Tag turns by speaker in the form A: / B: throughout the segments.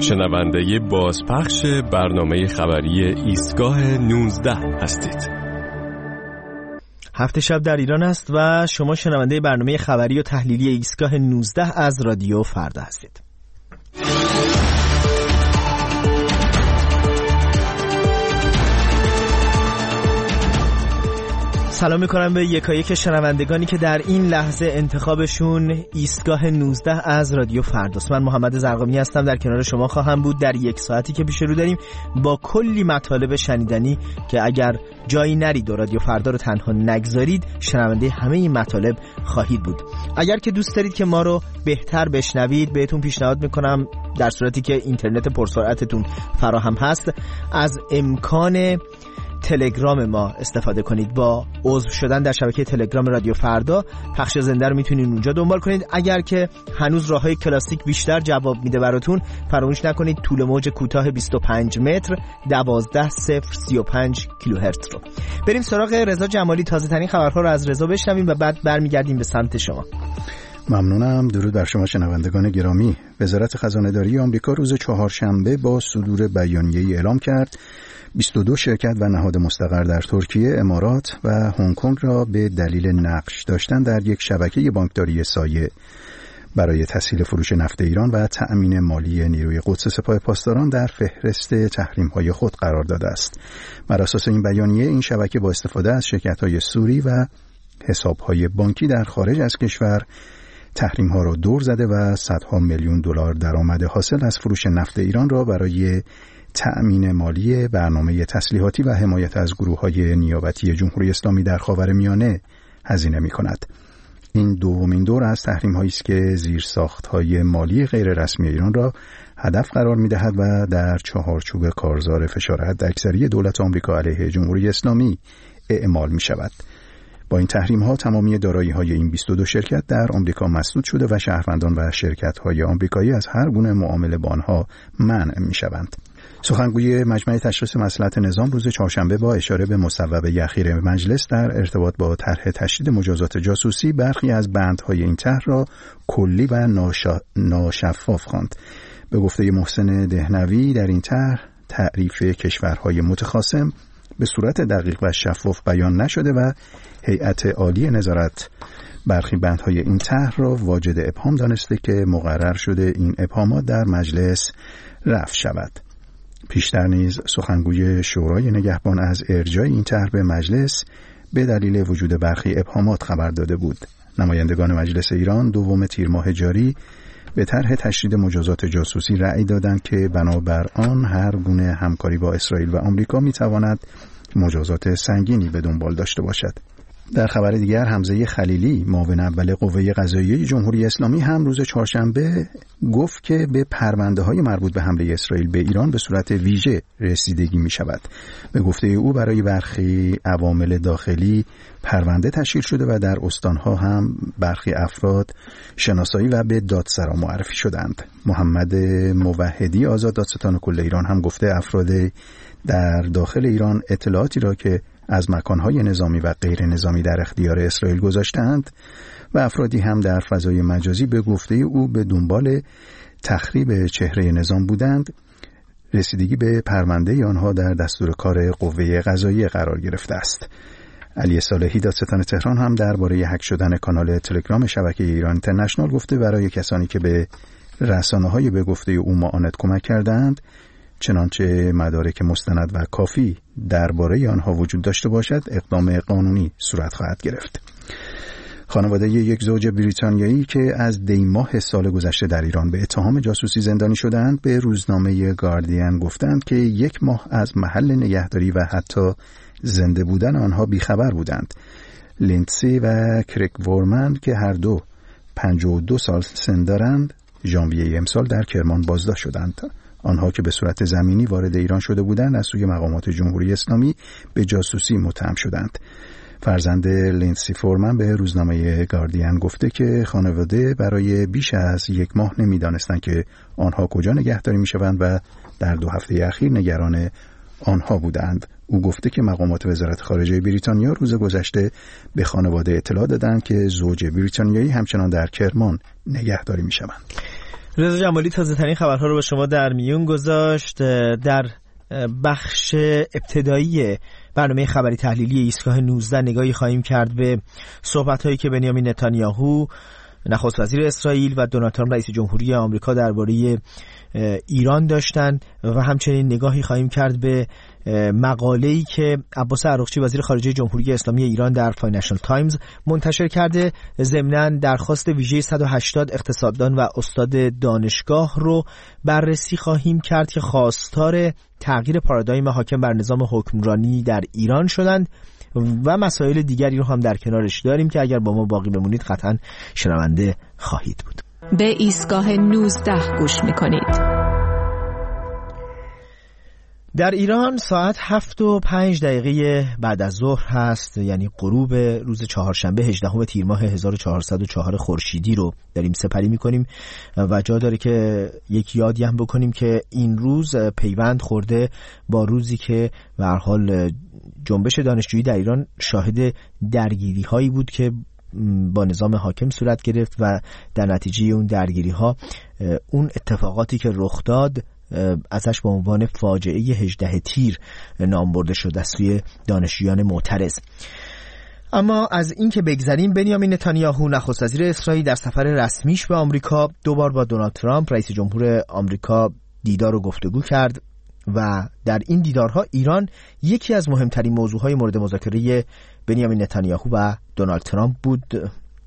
A: شنونده بازپخش برنامه خبری ایستگاه 19 هستید.
B: هفته شب در ایران است و شما شنونده برنامه خبری و تحلیلی ایستگاه 19 از رادیو فردا هستید. سلام میکنم به یکایک شنوندگانی که در این لحظه انتخابشون ایستگاه 19 از رادیو فرداست. من محمد زرقامی هستم، در کنار شما خواهم بود در یک ساعتی که پیش رو داریم با کلی مطالب شنیدنی که اگر جایی نرید و رادیو فردا رو تنها نگذارید شنونده همه این مطالب خواهید بود. اگر که دوست دارید که ما رو بهتر بشنوید بهتون پیشنهاد میکنم در صورتی که اینترنت پرسرعتتون فراهم هست از امکان تلگرام ما استفاده کنید. با عضو شدن در شبکه تلگرام رادیو فردا پخش زنده رو میتونید اونجا دنبال کنید. اگر که هنوز راههای کلاسیک بیشتر جواب میده براتون فراموش نکنید طول موج کوتاه 25 متر 12035 کیلوهرتز رو. بریم سراغ رضا جمالی. تازه ترین خبرها رو از رضا بشنویم و بعد برمیگردیم به سمت شما.
C: ممنونم. درود بر شما شنوندگان گرامی. وزارت خزانه‌داری آمریکا روز چهارشنبه با صدور بیانیه‌ای اعلام کرد 22 شرکت و نهاد مستقر در ترکیه، امارات و هنگ کنگ را به دلیل نقش داشتن در یک شبکه بانکداری سایه برای تسهیل فروش نفت ایران و تأمین مالی نیروی قدس سپاه پاسداران در فهرست تحریم‌های خود قرار داده است. بر اساس این بیانیه این شبکه با استفاده از شرکت‌های سوری و حساب‌های بانکی در خارج از کشور تحریم‌ها را دور زده و صدها میلیون دلار درآمد حاصل از فروش نفت ایران را برای تأمین مالی برنامه تسلیحاتی و حمایت از گروه‌های نیابتی جمهوری اسلامی در خاورمیانه هزینه می‌کند. این دومین دور از تحریم‌هایی است که زیرساخت‌های مالی غیر رسمی ایران را هدف قرار می‌دهد و در چهارچوب کارزار فشار حداکثری دولت آمریکا علیه جمهوری اسلامی اعمال می‌شود. با این تحریم‌ها تمامی دارایی‌های این 22 شرکت در آمریکا مسدود شده و شهروندان و شرکت‌های آمریکایی از هر گونه معامله با آنها منع می‌شوند. سخنگوی مجمع تشخیص مصلحت نظام روز چهارشنبه با اشاره به مصوبه اخیر مجلس در ارتباط با طرح تشدید مجازات جاسوسی برخی از بندهای این طرح را کلی و ناشفاف خواند. به گفته محسن دهنوی در این طرح تعریف کشورهای متخاصم به صورت دقیق و شفاف بیان نشده و هیئت عالی نظارت برخی بندهای این طرح را واجد ابهام دانسته که مقرر شده این ابهامات در مجلس رفع شود. پیشتر نیز سخنگوی شورای نگهبان از ارجاع این طرح به مجلس به دلیل وجود برخی ابهامات خبر داده بود. نمایندگان مجلس ایران دوم تیر ماه جاری به طرح تشدید مجازات جاسوسی رأی دادند که بنابر آن هر گونه همکاری با اسرائیل و آمریکا میتواند مجازات سنگینی به دنبال داشته باشد. در خبر دیگر حمزه خلیلی معاون اول قوه قضاییه جمهوری اسلامی هم روز چهارشنبه گفت که به پرونده‌های مربوط به حمله اسرائیل به ایران به صورت ویژه رسیدگی می شود. به گفته او برای برخی عوامل داخلی پرونده تشکیل شده و در استانها هم برخی افراد شناسایی و به دادسرا معرفی شدند. محمد موحدی آزاد دادستان کل ایران هم گفته افراد در داخل ایران اطلاعاتی را که از مکانهای نظامی و غیر نظامی در اختیار اسرائیل گذاشتند و افرادی هم در فضای مجازی به گفته او به دنبال تخریب چهره نظام بودند، رسیدگی به پرونده آنها در دستور کار قوه قضاییه قرار گرفته است. علی صالحی دادستان تهران هم درباره هک شدن کانال تلگرام شبکه ایران اینترنشنال گفته برای کسانی که به رسانه‌های به گفته او معاند کمک کردند، چنانچه مدارک مستند و کافی درباره آنها وجود داشته باشد اقدام قانونی صورت خواهد گرفت. خانواده یک زوج بریتانیایی که از دی ماه سال گذشته در ایران به اتهام جاسوسی زندانی شدند به روزنامه گاردین گفتند که 1 ماه از محل نگهداری و حتی زنده بودن آنها بیخبر بودند. لیندسی و کریک وورمن که هر دو 52 سال سن دارند ژانویه امسال در کرمان بازداشت شدند. آنها که به صورت زمینی وارد ایران شده بودند از سوی مقامات جمهوری اسلامی به جاسوسی متهم شدند. فرزند لیندسی فورمن به روزنامه گاردین گفته که خانواده برای بیش از 1 ماه نمی‌دانستند که آنها کجا نگهداری می‌شوند و در 2 هفته اخیر نگران آنها بودند. او گفته که مقامات وزارت خارجه بریتانیا روز گذشته به خانواده اطلاع دادند که زوج بریتانیایی همچنان در کرمان نگهداری می‌شوند.
B: رضا جمالی تازه ترین خبرها رو با شما در میون گذاشت. در بخش ابتدایی برنامه خبری تحلیلی ایستگاه 19 نگاهی خواهیم کرد به صحبت‌هایی که بنیامین نتانیاهو نخست وزیر اسرائیل و دونالد ترامپ رئیس جمهوری آمریکا درباره ایران داشتند و همچنین نگاهی خواهیم کرد به مقاله‌ای که عباس عراقچی وزیر خارجه جمهوری اسلامی ایران در فاینانشال تایمز منتشر کرده. ضمناً درخواست ویژه 180 اقتصاددان و استاد دانشگاه رو بررسی خواهیم کرد که خواستار تغییر پارادایم حاکم بر نظام حکمرانی در ایران شدند و مسائل دیگری رو هم در کنارش داریم که اگر با ما باقی بمونید قطعاً شنونده خواهید بود.
D: به ایستگاه 19 گوش می‌کنید.
B: در ایران ساعت 7:05 بعد از ظهر هست، یعنی غروب روز چهارشنبه 18 تیر ماه 1404 خورشیدی رو داریم سپری می‌کنیم و جا داره که یک یادی هم بکنیم که این روز پیوند خورده با روزی که به هر حال جنبش دانشجویی در ایران شاهد درگیری‌هایی بود که با نظام حاکم صورت گرفت و در نتیجه اون درگیری‌ها اون اتفاقاتی که رخ داد ازش به عنوان فاجعه 18 تیر نام برده شد از سوی دانشجویان معترض. اما از این که بگذریم، بنیامین نتانیاهو نخست وزیر اسرائیل در سفر رسمیش به آمریکا دوبار با دونالد ترامپ رئیس جمهور آمریکا دیدار و گفتگو کرد و در این دیدارها ایران یکی از مهمترین موضوعهای مورد مذاکره بنیامین نتانیاهو و دونالد ترامپ بود.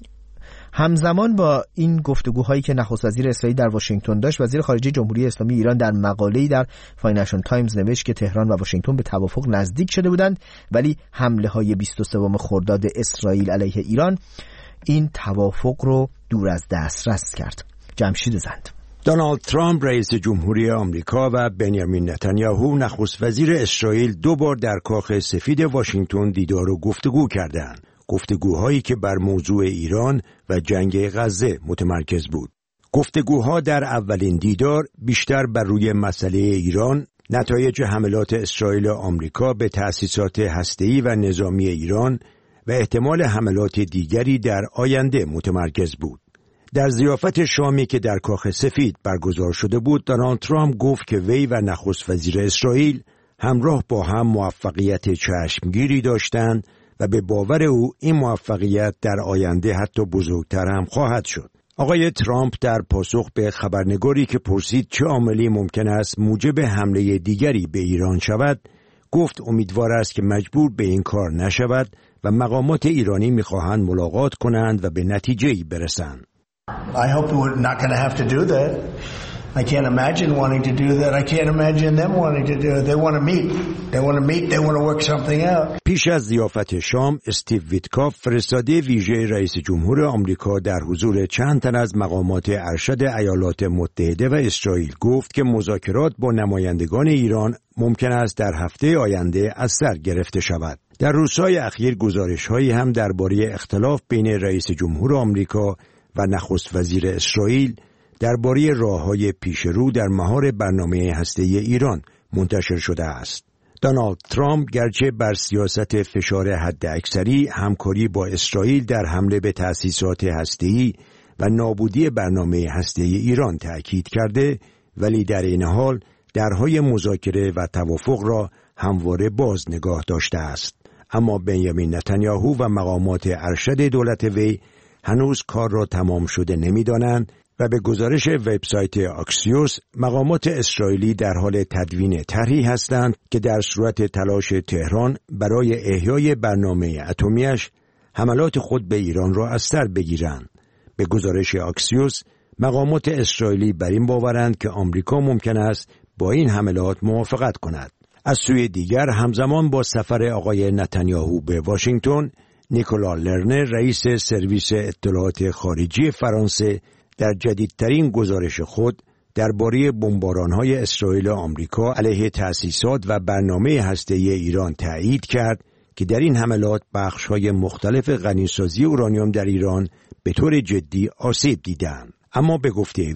B: همزمان با این گفتگوهایی که نخست وزیر اسرائیل در واشنگتن داشت، وزیر خارجه جمهوری اسلامی ایران در مقاله‌ای در فاینانشال تایمز نوشت که تهران و واشنگتن به توافق نزدیک شده بودند، ولی حمله‌های 23 خرداد اسرائیل علیه ایران این توافق رو دور از دسترس کرد. جمشید زند.
E: دونالد ترامپ رئیس جمهوری آمریکا و بنیامین نتانیاهو نخست وزیر اسرائیل دو بار در کاخ سفید واشنگتن دیدار و گفتگو کردند. گفتگوهایی که بر موضوع ایران و جنگ غزه متمرکز بود. گفتگوها در اولین دیدار بیشتر بر روی مسئله ایران، نتایج حملات اسرائیل و آمریکا به تأسیسات هسته‌ای و نظامی ایران و احتمال حملات دیگری در آینده متمرکز بود. در ضیافت شامی که در کاخ سفید برگزار شده بود، دونالد ترامپ گفت که وی و نخست وزیر اسرائیل همراه با هم موفقیت چشمگیری داشتند و به باور او این موفقیت در آینده حتی بزرگتر هم خواهد شد. آقای ترامپ در پاسخ به خبرنگاری که پرسید چه عاملی ممکن است موجب حمله دیگری به ایران شود، گفت امیدوار است که مجبور به این کار نشود و مقامات ایرانی می‌خواهند ملاقات کنند و به نتیجه‌ای برسند.
F: I hope we're not going to have to do that. I can't imagine wanting to do that. I can't imagine them wanting to do it. They want to meet. They want to meet. They want to work something out.
E: پیش از ضیافت شام، استیو ویتکاف فرستاده ویژه رئیس جمهور آمریکا در حضور چند تن از مقامات ارشد ایالات متحده و اسرائیل گفت که مذاکرات با نمایندگان ایران ممکن است در هفته آینده از سر گرفته شود. در روزهای اخیر گزارش‌هایی هم درباره اختلاف بین رئیس جمهور آمریکا و نخست وزیر اسرائیل درباره راه‌های پیشرو در مهار برنامه هسته‌ای ایران منتشر شده است. دونالد ترامپ گرچه بر سیاست فشار حداکثری، همکاری با اسرائیل در حمله به تأسیسات هسته‌ای و نابودی برنامه هسته‌ای ایران تأکید کرده، ولی در این حال درهای مذاکره و توافق را همواره باز نگاه داشته است. اما بنیامین نتانیاهو و مقامات ارشد دولت وی هنوز کار را تمام شده نمی‌دانند و به گزارش وبسایت آکسیوس مقامات اسرائیلی در حال تدوین طرحی هستند که در صورت تلاش تهران برای احیای برنامه اتمیش حملات خود به ایران را از سر بگیرند. به گزارش آکسیوس مقامات اسرائیلی بر این باورند که آمریکا ممکن است با این حملات موافقت کند. از سوی دیگر همزمان با سفر آقای نتانیاهو به واشنگتن، نیکولا لرنر رئیس سرویس اطلاعات خارجی فرانسه در جدیدترین گزارش خود درباره بمباران‌های اسرائیل و آمریکا علیه تأسیسات و برنامه هسته‌ای ایران تایید کرد که در این حملات بخش‌های مختلف غنیسازی اورانیوم در ایران به طور جدی آسیب دیدند. اما به گفته وی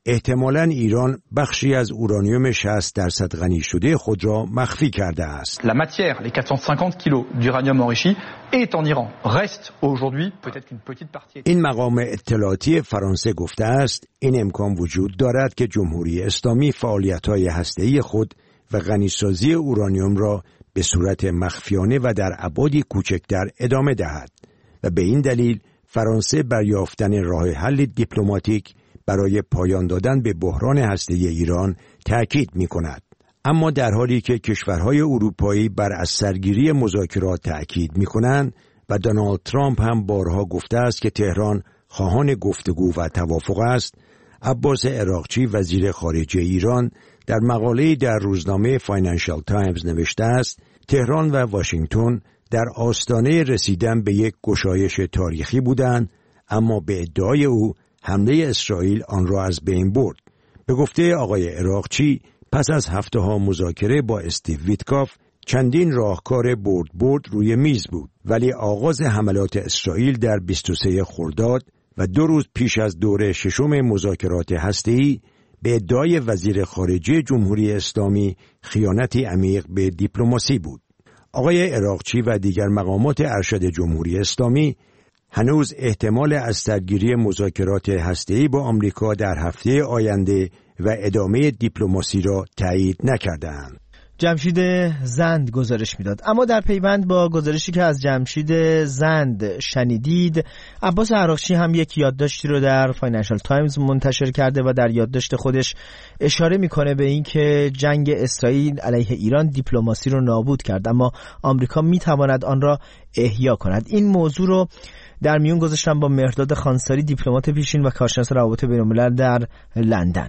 E: احتمالاً ایران بخشی از اورانیوم 60% غنی شده خود را مخفی کرده است.
G: La matière, les 450 kilos d'uranium enrichi est en Iran. Reste aujourd'hui peut-être qu'une petite partie.
E: این مقام اطلاعاتی فرانسه گفته است این امکان وجود دارد که جمهوری اسلامی فعالیت‌های هسته‌ای خود و غنیسازی اورانیوم را به صورت مخفیانه و در ابعادی کوچکتر ادامه دهد و به این دلیل فرانسه بر یافتن راه حل دیپلماتیک برای پایان دادن به بحران هسته‌ای ایران تأکید می‌کند. اما در حالی که کشورهای اروپایی بر از سرگیری مذاکرات تأکید می‌کنند و دونالد ترامپ هم بارها گفته است که تهران خواهان گفتگو و توافق است، عباس عراقچی وزیر خارجه ایران در مقاله‌ای در روزنامه فاینانشال تایمز نوشته است تهران و واشنگتن در آستانه رسیدن به یک گشایش تاریخی بودند، اما به ادعای او حمله اسرائیل آن را از بین برد. به گفته آقای عراقچی پس از هفته‌ها مذاکره با استیو ویتکاف چندین راهکار برد روی میز بود، ولی آغاز حملات اسرائیل در 23 خرداد و 2 روز پیش از دور ششم مذاکرات هسته‌ای به ادعای وزیر خارجه جمهوری اسلامی خیانتی عمیق به دیپلماسی بود. آقای عراقچی و دیگر مقامات ارشد جمهوری اسلامی هنوز احتمال از سرگیری مذاکرات هسته‌ای با آمریکا در هفته آینده و ادامه دیپلماسی را تایید نکردند.
B: جمشید زند گزارش میداد. اما در پیوند با گزارشی که از جمشید زند شنیدید، عباس عراقچی هم یک یادداشتی رو در فاینانشال تایمز منتشر کرده و در یادداشت خودش اشاره میکنه به این که جنگ اسرائیل علیه ایران دیپلماسی رو نابود کرد، اما آمریکا میتواند آن را احیا کند. این موضوع رو در میون گذاشتم با مهرداد خانساری، دیپلمات پیشین و کارشناس روابط بین‌الملل در لندن.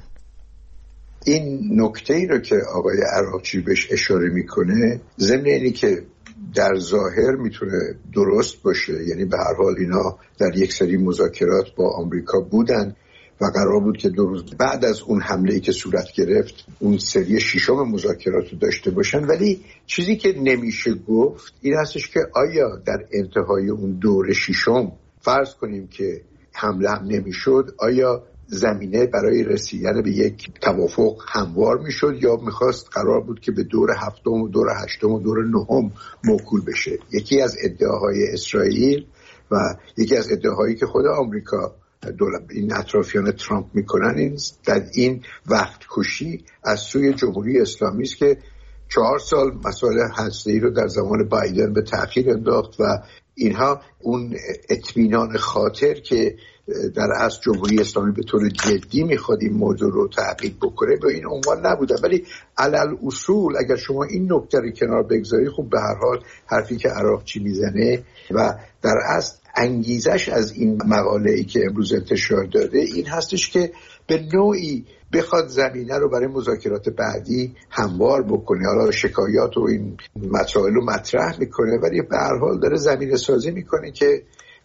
H: این نکته‌ای رو که آقای عراقچی بهش اشاره میکنه ضمن اینی که در ظاهر میتونه درست باشه، یعنی به هر حال اینا در یک سری مذاکرات با آمریکا بودن و قرار بود که 2 روز بعد از اون حمله‌ای که صورت گرفت اون سری ششم مذاکرات رو داشته باشن، ولی چیزی که نمیشه گفت این هستش که آیا در انتهای اون دور ششم فرض کنیم که حمله هم نمیشد، آیا زمینه برای رسیدن به یک توافق هموار میشد یا میخواست قرار بود که به دور هفتم و دور هشتم و دور نهم موکول بشه؟ یکی از ادعاهای اسرائیل و یکی از ادعاهایی که خود آمریکا این اطرافیان ترامپ میکنن این وقت کشی از سوی جمهوری اسلامی است که 4 سال مسائل هسته‌ای رو در زمان بایدن به تأخیر انداخت و اینها اون اطمینان خاطر که در اصل جمهوری اسلامی به طور جدی میخواد این موضوع رو تعقیب بکنه به این عنوان نبوده. ولی علل اصول اگر شما این نکته رو کنار بگذاری، خب به هر حال حرفی که عراقچی میزنه و در اصل انگیزش از این مقاله‌ای که امروز انتشار داده این هستش که به نوعی بخواد زمینه رو برای مذاکرات بعدی هموار بکنه. حالا شکایات و این مسائل رو مطرح میکنه، ولی به هر حال داره زمینه سازی میکنه که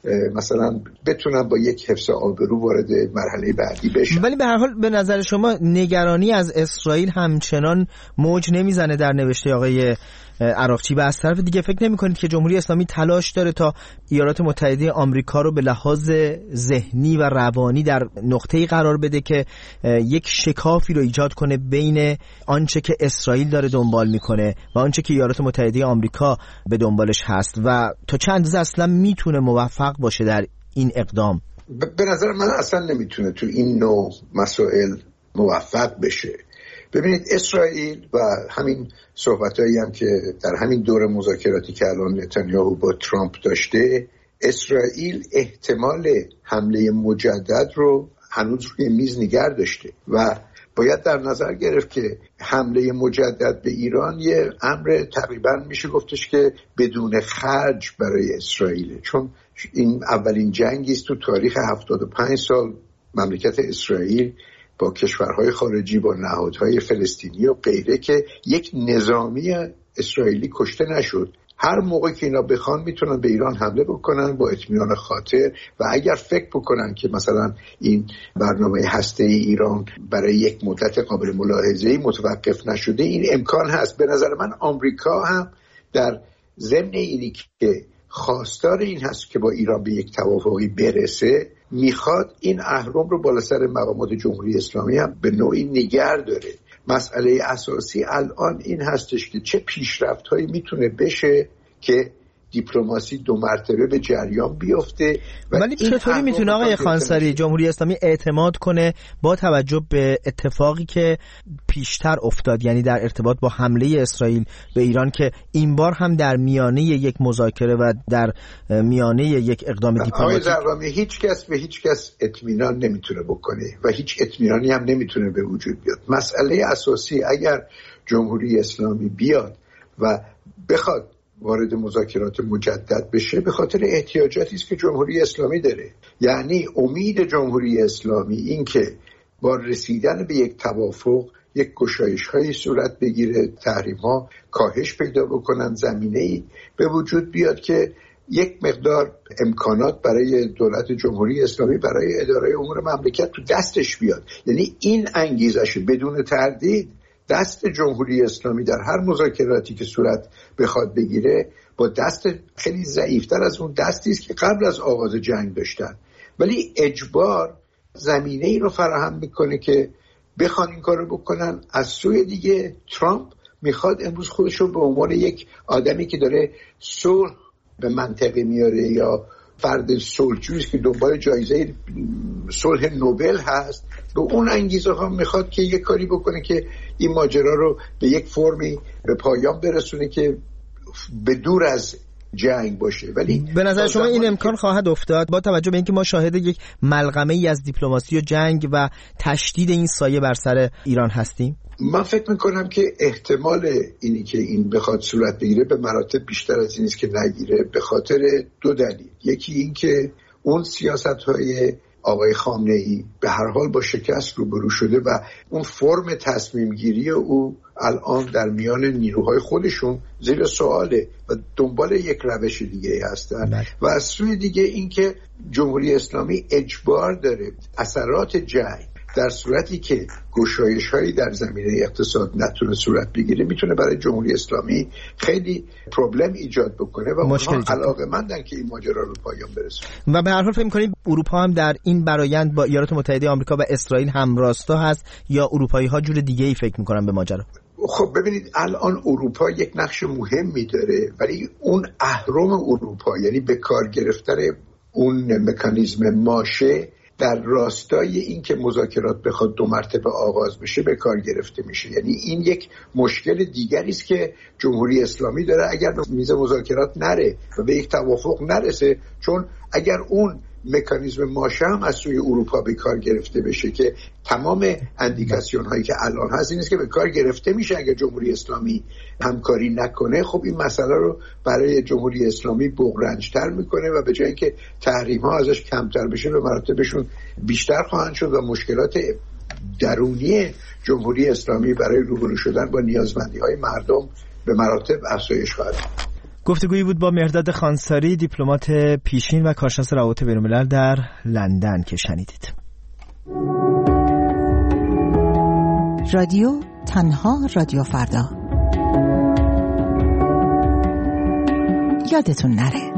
H: مثلا بتونن با یک حفظ آبرو وارد مرحله بعدی بشن.
B: ولی به هر حال به نظر شما نگرانی از اسرائیل همچنان موج نمیزنه در نوشته آقای عراقچی و از طرف دیگه فکر نمی کنید که جمهوری اسلامی تلاش داره تا ایالات متحده آمریکا رو به لحاظ ذهنی و روانی در نقطه‌ای قرار بده که یک شکافی رو ایجاد کنه بین آنچه که اسرائیل داره دنبال میکنه و آنچه که ایالات متحده آمریکا به دنبالش هست و تا چند اندازه اصلا میتونه موفق باشه در این اقدام؟
H: به نظر من اصلا نمیتونه تو این نوع مسائل موفق بشه. ببینید اسرائیل و همین صحبتایی هم که در همین دور مذاکراتی که الان نتانیاهو با ترامپ داشته، اسرائیل احتمال حمله مجدد رو هنوز روی میز نگه داشته و باید در نظر گرفت که حمله مجدد به ایران یه امر تقریبا میشه گفتش که بدون خرج برای اسرائیل، چون این اولین جنگی است تو تاریخ 75 سال مملکت اسرائیل با کشورهای خارجی، با نهادهای فلسطینی و غیره که یک نظامی اسرائیلی کشته نشد. هر موقع که اینا بخوان میتونن به ایران حمله بکنن با اطمینان خاطر و اگر فکر بکنن که مثلا این برنامه هسته‌ای ایران برای یک مدت قابل ملاحظه‌ای متوقف نشده، این امکان هست. به نظر من آمریکا هم در ضمن اینی که خواستار این هست که با ایران به یک توافقی برسه، میخواد این اهرم رو بالا سر مقامات جمهوری اسلامی هم به نوعی نگه داره. مسئله اساسی الان این هستش که چه پیشرفت‌هایی میتونه بشه که دیپلماسی 2 مرتبه به جریان بیفته.
B: ولی چطوری میتونه آقای خانساری جمهوری اسلامی اعتماد کنه با توجه به اتفاقی که پیشتر افتاد، یعنی در ارتباط با حمله اسرائیل به ایران که این بار هم در میانه یک مذاکره و در میانه یک اقدام دیپلماتیک؟
H: آقای زرقامی، هیچ کس به هیچ کس اطمینان نمیتونه بکنه و هیچ اطمینانی هم نمیتونه به وجود بیاد. مسئله اساسی اگر جمهوری اسلامی بیاد و بخواد وارد مذاکرات مجدد بشه، به خاطر احتیاجاتی است که جمهوری اسلامی داره. یعنی امید جمهوری اسلامی این که با رسیدن به یک توافق یک گشایش‌هایی صورت بگیره، تحریم‌ها کاهش پیدا بکنن، زمینه‌ای به وجود بیاد که یک مقدار امکانات برای دولت جمهوری اسلامی برای اداره امور مملکت تو دستش بیاد. یعنی این انگیزش بدون تردید دست جمهوری اسلامی در هر مذاکراتی که صورت بخواد بگیره با دست خیلی ضعیفتر از اون دستی است که قبل از آغاز جنگ داشتن، ولی اجبار زمینه ای رو فراهم میکنه که بخوان این کار رو بکنن. از سوی دیگه ترامپ میخواد امروز خودش رو به عنوان یک آدمی که داره صلح به منطقه میاره یا فرد صلحجویی که دنبال جایزه صلح نوبل هست، به اون انگیزه ها میخواد که یک کاری بکنه که این ماجرا رو به یک فرمی به پایان برسونه که به دور از جنگ باشه. ولی
B: به نظر شما این امکان خواهد افتاد با توجه به اینکه ما شاهد یک ملغمه ای از دیپلماسی و جنگ و تشدید این سایه بر سر ایران هستیم؟
H: من فکر میکنم که احتمال اینی که این بخواد صورت بگیره به مراتب بیشتر از این است که نگیره، به خاطر 2 دلیل. یکی این که اون سیاست‌های آقای خامنه‌ای به هر حال با شکست روبرو شده و اون فرم تصمیم گیری او الان در میان نیروهای خودشون زیر سواله و دنبال یک روش دیگه هستن. و از سوی دیگه این که جمهوری اسلامی اجبار داره اثرات جنگ در صورتی که گشایش‌هایی در زمینه اقتصاد نتونه صورت بگیره میتونه برای جمهوری اسلامی خیلی پروبلم ایجاد بکنه و اونها علاقه‌مندن که این ماجرا رو پایان برسونه.
B: و به هر حال فکر می‌کنید اروپا هم در این برآیند با ایالات متحده آمریکا و اسرائیل همراستا هست یا اروپایی‌ها جور دیگه‌ای فکر می‌کنن به ماجرا؟
H: خب ببینید الان اروپا یک نقش مهمی داره، ولی اون اهرم اروپا یعنی به کار گرفتن اون مکانیزم ماشه در راستای این که مذاکرات بخواد 2 مرتبه آغاز بشه به کار گرفته میشه. یعنی این یک مشکل دیگری است که جمهوری اسلامی داره اگر به میز مذاکرات نره و به یک توافق نرسه، چون اگر اون مکانیزم ماشه هم از سوی اروپا به کار گرفته بشه که تمام اندیکاسیون هایی که الان هست این است که به کار گرفته میشه اگر جمهوری اسلامی همکاری نکنه، خب این مسئله رو برای جمهوری اسلامی بغرنج‌تر میکنه و به جای اینکه تحریم ها ازش کمتر بشه به مراتبشون بیشتر خواهند شد و مشکلات درونی جمهوری اسلامی برای روبرو شدن با نیازمندی های مردم به مراتب افزایش خواهد.
B: گفتگویی بود با مهرداد خانساری، دیپلمات پیشین و کارشناس روابط بین‌الملل در لندن که شنیدید.
I: رادیو تنها رادیو فردا. یادتون نره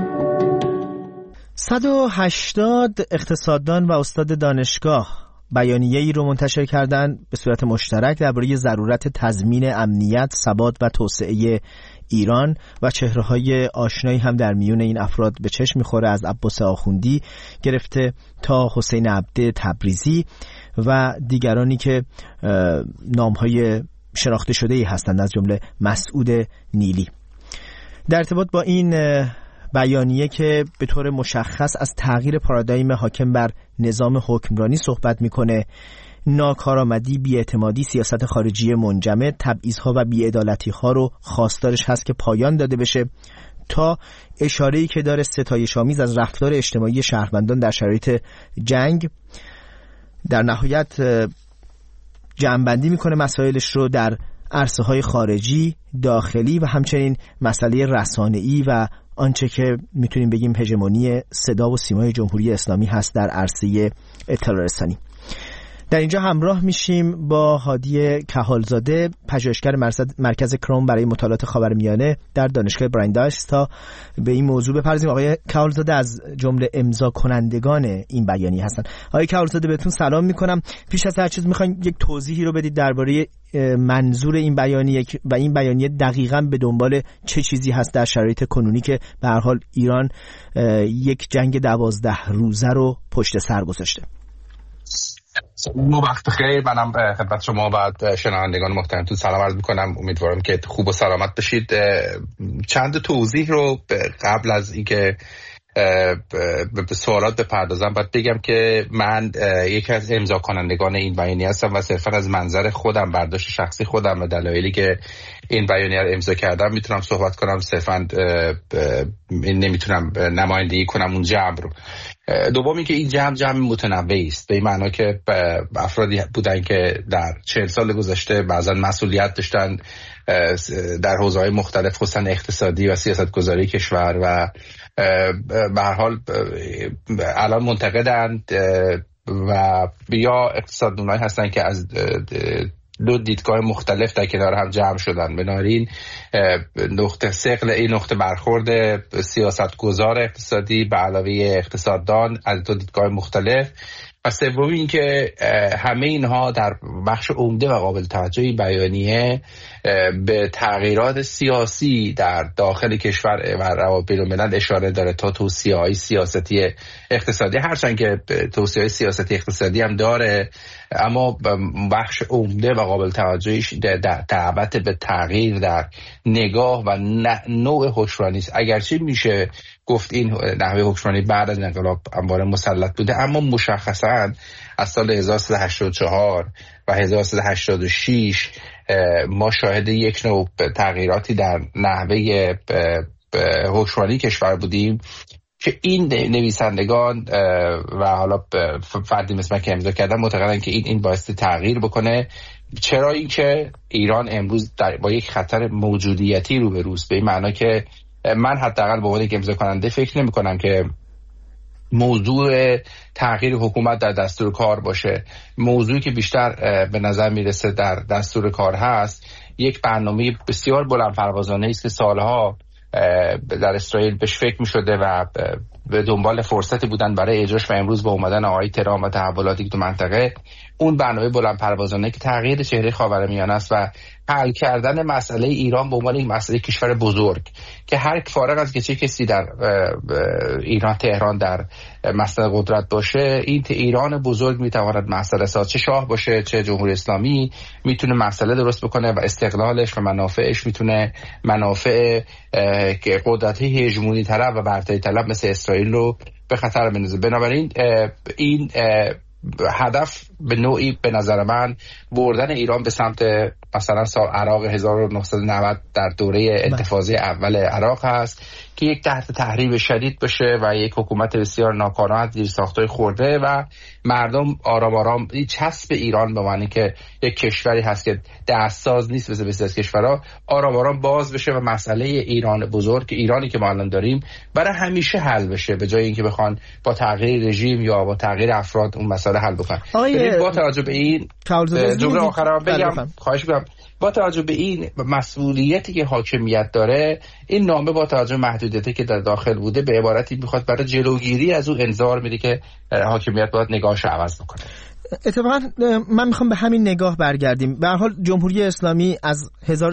B: 180 اقتصاددان و استاد دانشگاه بیانیه‌ای رو منتشر کردن به صورت مشترک درباره ضرورت تضمین امنیت، ثبات و توسعه ایران و چهره‌های آشنایی هم در میون این افراد به چشم می‌خوره، از عباس آخوندی گرفته تا حسین عبده تبریزی و دیگرانی که نام‌های شناخته شده‌ای هستند، از جمله مسعود نیلی. در ارتباط با این بیانیه که به طور مشخص از تغییر پارادایم حاکم بر نظام حکمرانی صحبت میکنه، ناکارآمدی، بی‌اعتمادی، سیاست خارجی منجمد، تبعیض‌ها و بی‌عدالتی‌ها رو خواستارش هست که پایان داده بشه، تا اشاره‌ای که داره ستایش‌آمیز از رفتار اجتماعی شهروندان در شرایط جنگ. در نهایت جمع‌بندی میکنه مسائلش رو در عرصه‌های خارجی، داخلی و همچنین مسئله رسانه‌ای و آنچه که میتونیم بگیم هژمونی صدا و سیمای جمهوری اسلامی هست در عرصه اطلاع رسانی. در اینجا همراه میشیم با هادی کهالزاده، پژوهشگر مرکز کرون برای مطالعات خاورمیانه در دانشگاه براندایس، تا به این موضوع بپردازیم. آقای کهالزاده از جمله امضا کنندگان این بیانیه هستند. آقای کهالزاده بهتون سلام میکنم. پیش از هر چیز میخوایم یک توضیحی رو بدید درباره منظور این بیانیه و این بیانیه دقیقاً به دنبال چه چیزی هست در شرایط کنونی که به هر حال ایران یک جنگ 12 روزه رو پشت سر گذاشته.
J: وقت خیر. منم خدمت شما و شنوندگان محترمتون سلام عرض میکنم. امیدوارم که خوب و سلامت باشید. چند توضیح رو قبل از اینکه به سوالات بپردازم باید بگم که من یکی از امضا کنندگان این بیانیه هستم و صرفا از منظر خودم، برداشت شخصی خودم و دلایلی که این بیانیه رو امضا کردم میتونم صحبت کنم. صرفا نمیتونم نمایندگی کنم اون جمع رو. دومی که این جمع متنوعی است، به این معنا که افرادی بودن که در 40 سال گذشته بعضا مسئولیت داشتن در حوزه‌های مختلف، خصوصا اقتصادی و سیاست‌گذاری کشور، و به هر حال الان منتقدند و یا اقتصاددانایی هستن که از دو دیدگاه مختلف در کنار هم جمع شدن. بنابراین نقطه ثقل این نقطه برخورد سیاستگزار اقتصادی به علاوه اقتصاددان از دو دیدگاه مختلف، و سومی این که همه اینها در بخش عمده و قابل توجهی بیانیه به تغییرات سیاسی در داخل کشور و روابط بین‌الملل اشاره داره، تا توصیه‌های سیاستی اقتصادی، هرچند که توصیه‌های سیاستی اقتصادی هم داره، اما بخش عمده و قابل توجهیش دعوت به تغییر در نگاه و نوع حکمرانی است. اگرچه میشه گفت این نحوه حکمرانی بعد از انقلاب همواره مسلط بوده، اما مشخصاً از سال 1384 و 1386 ما شاهد یک نوع تغییراتی در نحوه حکمرانی کشور بودیم که این نویسندگان و حالا فردی مثل من که امضا کردن معتقدن که این باعث تغییر بکنه. چرا؟ این که ایران امروز با یک خطر موجودیتی روبروست، به این معنا که من حداقل به عنوان یک امضا کننده فکر نمی کنم که موضوع تغییر حکومت در دستور کار باشه. موضوعی که بیشتر به نظر میرسه در دستور کار هست یک برنامه بسیار بلند پروازانه است که سالها در اسرائیل بهش فکر می شده و به دنبال فرصتی بودن برای اجراش، و امروز با اومدن آقای ترامپ و تحولاتی که تو منطقه، اون برنامه بلند پروازانه که تغییر چهره خاورمیانه است و حل کردن مسئله ایران به عنوان یک مسئله کشور بزرگ که هر فارغ از که چه کسی در ایران تهران در مسئله قدرت باشه، این ایران بزرگ میتواند مسئله ساز، چه شاه باشه چه جمهوری اسلامی، میتونه مسئله درست بکنه و استقلالش و منافعش میتونه منافع که قدرت هژمونی طلب و برتری طلب مثل اسرائیل رو به خطر بندازه. بنابراین این هدف به نوعی به نظر من بردن ایران به سمت مثلا سال عراق 1990 در دوره انتفاضه اول عراق هست که یک تحت تحریم شدید بشه و یک حکومت بسیار ناکارآمد زیر ساختای خورده و مردم آرام آرام چسب ایران به معنی که یک کشوری هست که دستساز نیست مثل بسیار از کشورها، آرام آرام باز بشه و مسئله ایران بزرگ، ایرانی که ما الان داریم، برای همیشه حل بشه، به جای اینکه بخوان با تغییر رژیم یا با تغییر افراد اون مسئله حل بکنن. با توجه به این جمله آخرام بگم، خواهش می‌کنم، با توجه به این مسئولیتی که حاکمیت داره، این نامه با توجه به محدودیتی که در داخل بوده به عبارتی میخواد برای جلوگیری از اون انذار میده که حاکمیت باید نگاهش عوض بکنه.
B: اتفاقا من میخوام به همین نگاه برگردیم. به هر حال جمهوری اسلامی از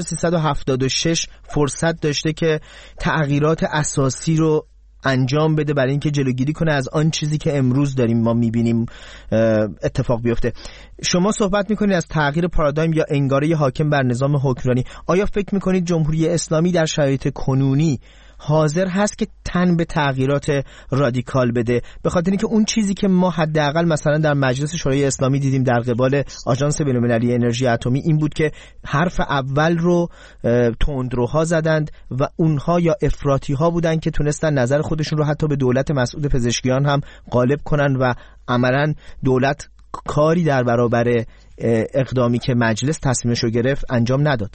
B: 1376 فرصت داشته که تغییرات اساسی رو انجام بده برای اینکه جلوگیری کنه از آن چیزی که امروز داریم ما میبینیم اتفاق بیفته. شما صحبت میکنید از تغییر پارادایم یا انگاره حاکم بر نظام حکمرانی. آیا فکر میکنید جمهوری اسلامی در شرایط کنونی حاضر هست که تن به تغییرات رادیکال بده؟ به خاطر اینکه اون چیزی که ما حداقل مثلا در مجلس شورای اسلامی دیدیم در قبال آژانس بین‌المللی انرژی اتمی این بود که حرف اول رو تندروها زدند و اونها یا افراطی‌ها بودند که تونستن نظر خودشون رو حتی به دولت مسعود پزشکیان هم غالب کنن و عملاً دولت کاری در برابر اقدامی که مجلس تصمیمش رو گرفت انجام نداد.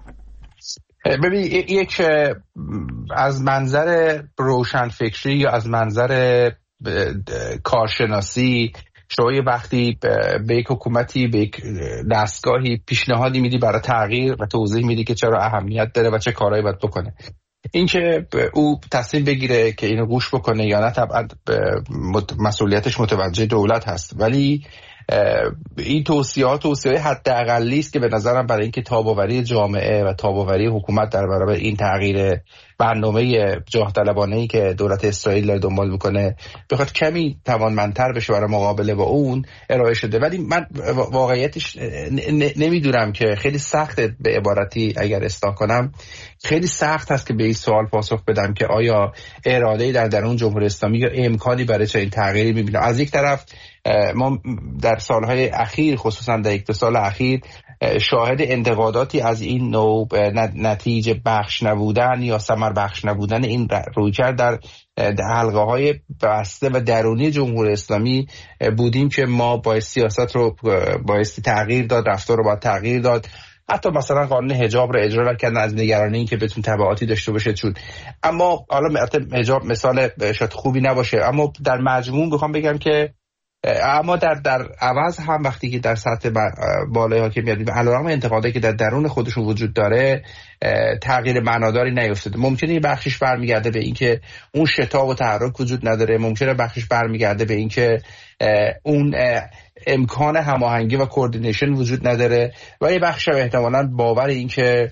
J: ببین، یک از منظر روشنفکری یا از منظر کارشناسی شما یه وقتی به یک حکومتی، به یک دستگاهی پیشنهادی میدی برای تغییر و توضیح میدی که چرا اهمیت داره و چه کارهایی باید بکنه. اینکه او تصمیم بگیره که اینو گوش بکنه یا نه طبعا مسئولیتش متوجه دولت هست، ولی این توصیه حداقلی است که به نظرم برای اینکه تاب‌آوری جامعه و تاب‌آوری حکومت در برابر این تغییر برنامه جاه طلبانه‌ای که دولت اسرائیل داره دنبال میکنه بخواد کمی توانمندتر بشه برای مقابله با اون ارائه شده. ولی من واقعیتش نمیدونم که خیلی سخته، به عبارتی اگر اصلاح کنم خیلی سخت هست که به این سوال پاسخ بدم که آیا اراده‌ای در درون جمهوری اسلامی یا امکانی برای چنین تغییری میبینم. از یک طرف ما در سالهای اخیر، خصوصا در یک سال اخیر، شاهد انتقاداتی از این نوع نتیجه بخش نبودن یا ثمر بخش نبودن این رویکرد در حلقه های بسته و درونی جمهوری اسلامی بودیم که ما باید سیاست رو بایستی تغییر داد، رفتار رو باید تغییر داد. حتی مثلا قانون حجاب رو اجرا کردن از نگرانی این که بتون تبعاتی داشته باشه چون. اما حالا حجاب مثال شاید خوبی نباشه، اما در مجموع بخوام بگم که اما در عوض هم وقتی که در سطح بالای حاکمیت علیرغم انتقادایی که در درون خودشون وجود داره تغییر معناداری نیفتاده. ممکنه یه بخشش برمیگرده به اینکه اون شتاب و تحرک وجود نداره، ممکنه بخشش برمیگرده به اینکه اون امکان هماهنگی و کوردینیشن وجود نداره و یه بخش احتمالاً باور این که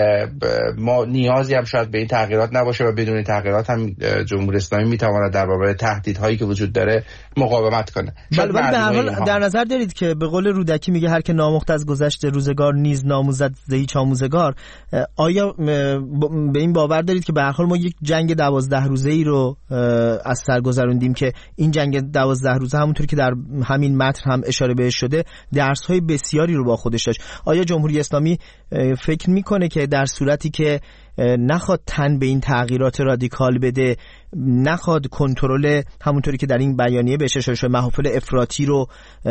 J: ما نیازی هم شاید به این تغییرات نباشه و بدون تغییرات هم جمهوری اسلامی میتواند در برابر تهدیدهایی که وجود داره مقاومت کنه.
B: بله، به هر حال در نظر دارید که به قول رودکی میگه هر که نامخت از گذشته روزگار نیز ناموزد ز هیچ آموزگار. آیا به این باور دارید که به هر حال ما یک جنگ 12 روزه‌ای رو از سر گذروندیم که این جنگ 12 روزه همونطور که در همین متن هم اشاره بهش شده درس‌های بسیاری رو با خودش داشت؟ آیا جمهوری اسلامی فکر میکنه که در صورتی که نخواد تن به این تغییرات رادیکال بده، نخواد کنترل همونطوری که در این بیانیه بهش اشاره شده محافل افراطی رو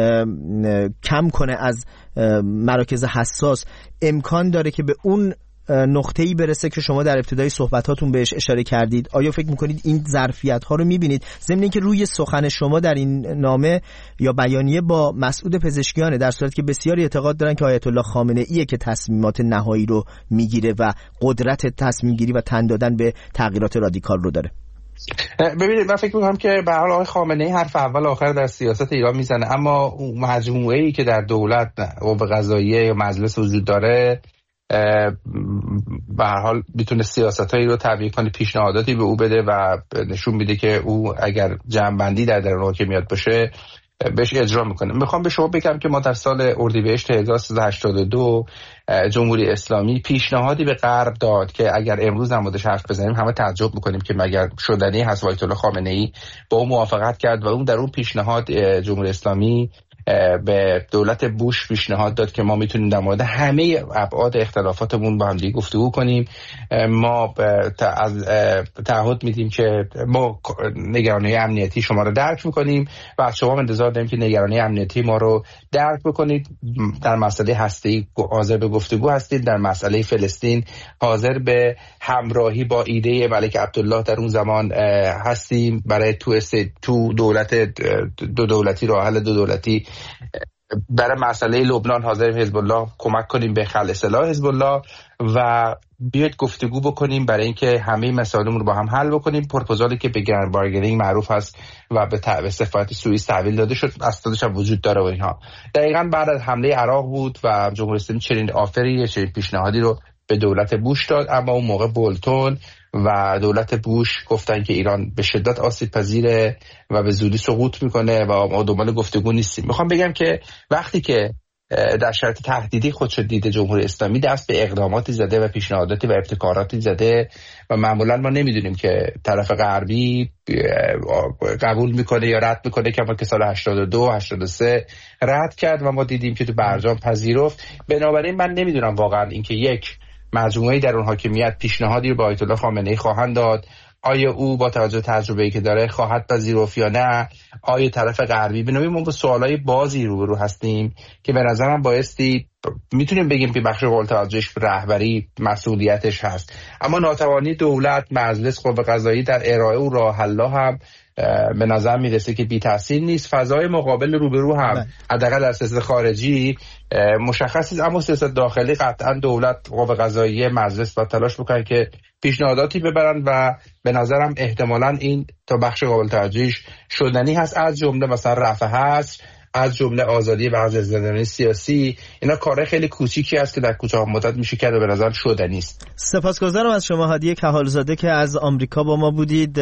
B: کم کنه از مراکز حساس، امکان داره که به اون نقطه‌ای برسه که شما در ابتدای صحبتاتون بهش اشاره کردید؟ آیا فکر میکنید این ظرفیت‌ها رو میبینید؟ ضمن اینکه روی سخن شما در این نامه یا بیانیه با مسعود پزشکیانه، در صورتی که بسیاری اعتقاد دارن که آیت الله خامنه‌ایه که تصمیمات نهایی رو میگیره و قدرت تصمیم گیری و تن دادن به تغییرات رادیکال رو داره.
J: ببینید من فکر می‌کنم که به هر حال آقای خامنه‌ای حرف اول آخر در سیاست ایران میزنه، اما اون مجموعه‌ای که در دولت و به قضاییه یا مجلس وجود داره به هر حال میتونه سیاستایی رو تبیین کنه، پیشنهاداتی به او بده و نشون میده که او اگر جمع‌بندی در درون حاکمیت باشه بهش اجرا میکنه. میخوام به شما بگم که ما در سال اردیبهشت 1382 جمهوری اسلامی پیشنهادی به غرب داد که اگر امروز نمودش حرف بزنیم همه تعجب میکنیم که مگر شدنی هست. آیت الله خامنه‌ای با اون موافقت کرد و اون در اون پیشنهاد جمهوری اسلامی به دولت بوش پیشنهاد داد که ما میتونیم در مورد همه ابعاد اختلافاتمون با هم دیگه گفتگو کنیم. ما از تعهد میدیم که ما نگرانی امنیتی شما رو درک میکنیم و از شما انتظار داریم که نگرانی امنیتی ما رو درک بکنید. در مسئله هسته‌ای حاضر به گفتگو هستید، در مسئله فلسطین حاضر به همراهی با ایده ملک عبدالله در اون زمان هستیم، برای تو دولت دو دولتی، راه حل دو دولتی. برای مسئله لبنان حاضریم حزب الله کمک کنیم به خلع سلاح حزب الله و بیاید گفتگو بکنیم برای اینکه همه مسائلمون رو با هم حل بکنیم. پروپوزالی که به گرند بارگینینگ معروف هست و به صفات سوئیس تحویل داده شد، اسنادش هم وجود داره و اینها. دقیقاً بعد از حمله عراق بود و جمهوری اسلامی چنین آفری، چنین پیشنهادی رو به دولت بوش داد، اما اون موقع بولتون و دولت بوش گفتن که ایران به شدت آسیب پذیره و به زودی سقوط میکنه و ما دنبال گفتگو نیستیم. میخوام بگم که وقتی که در شرایط تهدیدی خودش دید جمهوری اسلامی دست به اقداماتی زده و پیشنهاداتی و ابتکاراتی زده و معمولا ما نمیدونیم که طرف غربی قبول میکنه یا رد میکنه، که ما که سال 82 83 رد کرد و ما دیدیم که تو برجام پذیرفت. بنابراین من نمیدونم واقعا اینکه یک مجموعه در اون حاکمیت پیشنهادی رو به آیت الله خامنه‌ای خواهند داد، آیا او با توجه به تجربه‌ای که داره خواهد پذیرفت یا نه، آیا طرف غربی. بنابراین ما با سوالای بازی روبرو هستیم که به نظرم بایستی میتونیم بگیم که بخش قابل توجهش رهبری مسئولیتش هست، اما ناتوانی دولت، مجلس، قوه قضاییه در ارائه و راه حل‌ها هم به نظر میرسه که بی تاثیر نیست. فضای مقابل روبرو هم حداقل در سیاست خارجی مشخص نیست، اما سیاست داخلی قطعا دولت، قوه قضاییه، مجلس با تلاش بکنن که پیشنهاداتی ببرن و به نظرم احتمالاً این تا بخش قابل توجهش شدنی هست، از جمله مثلا رفع حصر، از جمله آزادی بعضی از زندانیان سیاسی. اینا کارهای خیلی کوچیکی است که در کوتاه مدت میشه کرد و به نظر شدنی است.
B: سپاسگزارم از شما هادی کهالزاده که از آمریکا با ما بودید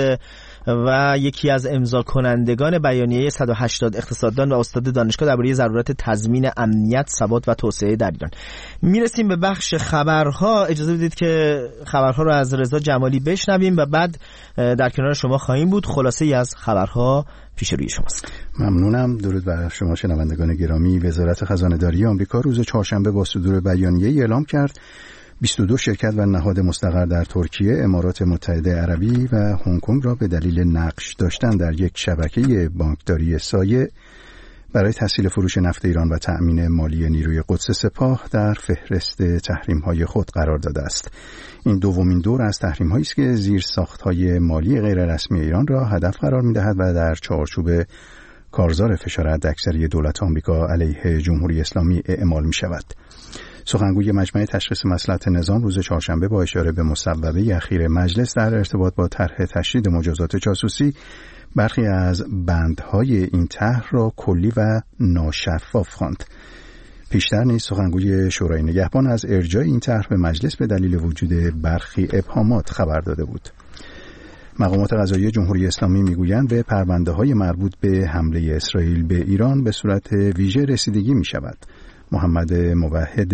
B: و یکی از امضا کنندگان بیانیه 180 اقتصاددان و استاد دانشگاه درباره ضرورت تضمین امنیت، ثبات و توسعه در ایران. میرسیم به بخش خبرها. اجازه بدید که خبرها رو از رضا جمالی بشنویم و بعد در کنار شما خواهیم بود. خلاصه ای از خبرها پیش روی شماست.
C: ممنونم. درود بر شما شنوندگان گرامی. وزارت خزانه‌داری آمریکا روز چهارشنبه با صدور بیانیه‌ای اعلام کرد 22 شرکت و نهاد مستقر در ترکیه، امارات متحده عربی و هنگ کنگ را به دلیل نقش داشتن در یک شبکه بانکداری سایه برای تسهیل فروش نفت ایران و تأمین مالی نیروی قدس سپاه در فهرست تحریم‌های خود قرار داده است. این دومین دور از تحریم‌هایی است که زیرساخت‌های مالی غیررسمی ایران را هدف قرار می‌دهد و در چارچوب کارزار فشار حداکثری دولت آمریکا علیه جمهوری اسلامی اعمال می‌شود. سخنگوی مجمع تشخیص مصلحت نظام روز چهارشنبه با اشاره به مصوبه اخیر مجلس در ارتباط با طرح تشدید مجازات جاسوسی برخی از بندهای این طرح را کلی و ناشفاف خواند. پیشتر نیز سخنگوی شورای نگهبان از ارجاع این طرح به مجلس به دلیل وجود برخی ابهامات خبر داده بود. مقامات قضایی جمهوری اسلامی میگویند به پرونده‌های مربوط به حمله اسرائیل به ایران به صورت ویژه رسیدگی می‌شود. محمد موحد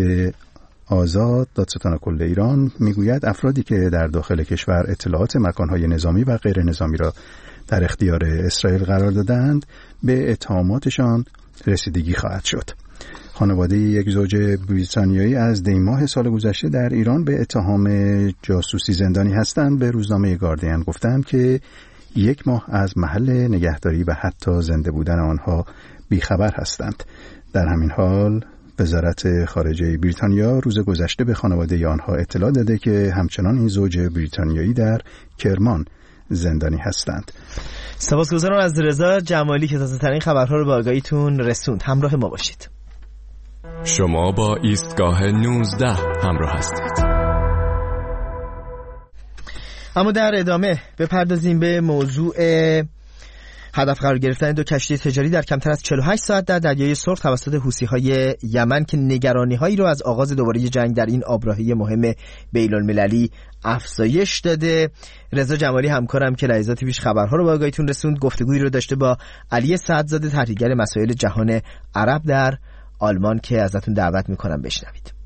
C: آزاد دادستان کل ایران میگوید افرادی که در داخل کشور اطلاعات مکانهای نظامی و غیر نظامی را در اختیار اسرائیل قرار دادند به اتهاماتشان رسیدگی خواهد شد. خانواده یک زوج بریتانیایی از دیماه سال گذشته در ایران به اتهام جاسوسی زندانی هستند به روزنامه گاردین گفتند که 1 ماه از محل نگهداری و حتی زنده بودن آنها بیخبر هستند. در همین حال وزارت خارجه بریتانیا روز گذشته به خانواده آنها اطلاع داده که همچنان این زوج بریتانیایی در کرمان زندانی هستند.
B: سپاسگزارم از رضا جمالی که تازه‌ترین خبرها رو به آگاهیتون رسوند. همراه ما باشید.
A: شما با ایستگاه 19 همراه هستید.
B: اما در ادامه بپردازیم به موضوع هدف قرار گرفتن 2 کشتی تجاری در کمتر از 48 ساعت در دریای سرخ توسط حوثی‌های یمن که نگرانی‌هایی رو از آغاز دوباره جنگ در این آبراهی مهم بین‌المللی افزایش داده. رضا جمالی همکارم که لحظاتی پیش خبرها رو به آگاهیتون رسوند گفتگویی رو داشته با علی سعدزاده تحلیلگر مسائل جهان عرب در آلمان که ازتون دعوت می‌کنم بشنوید.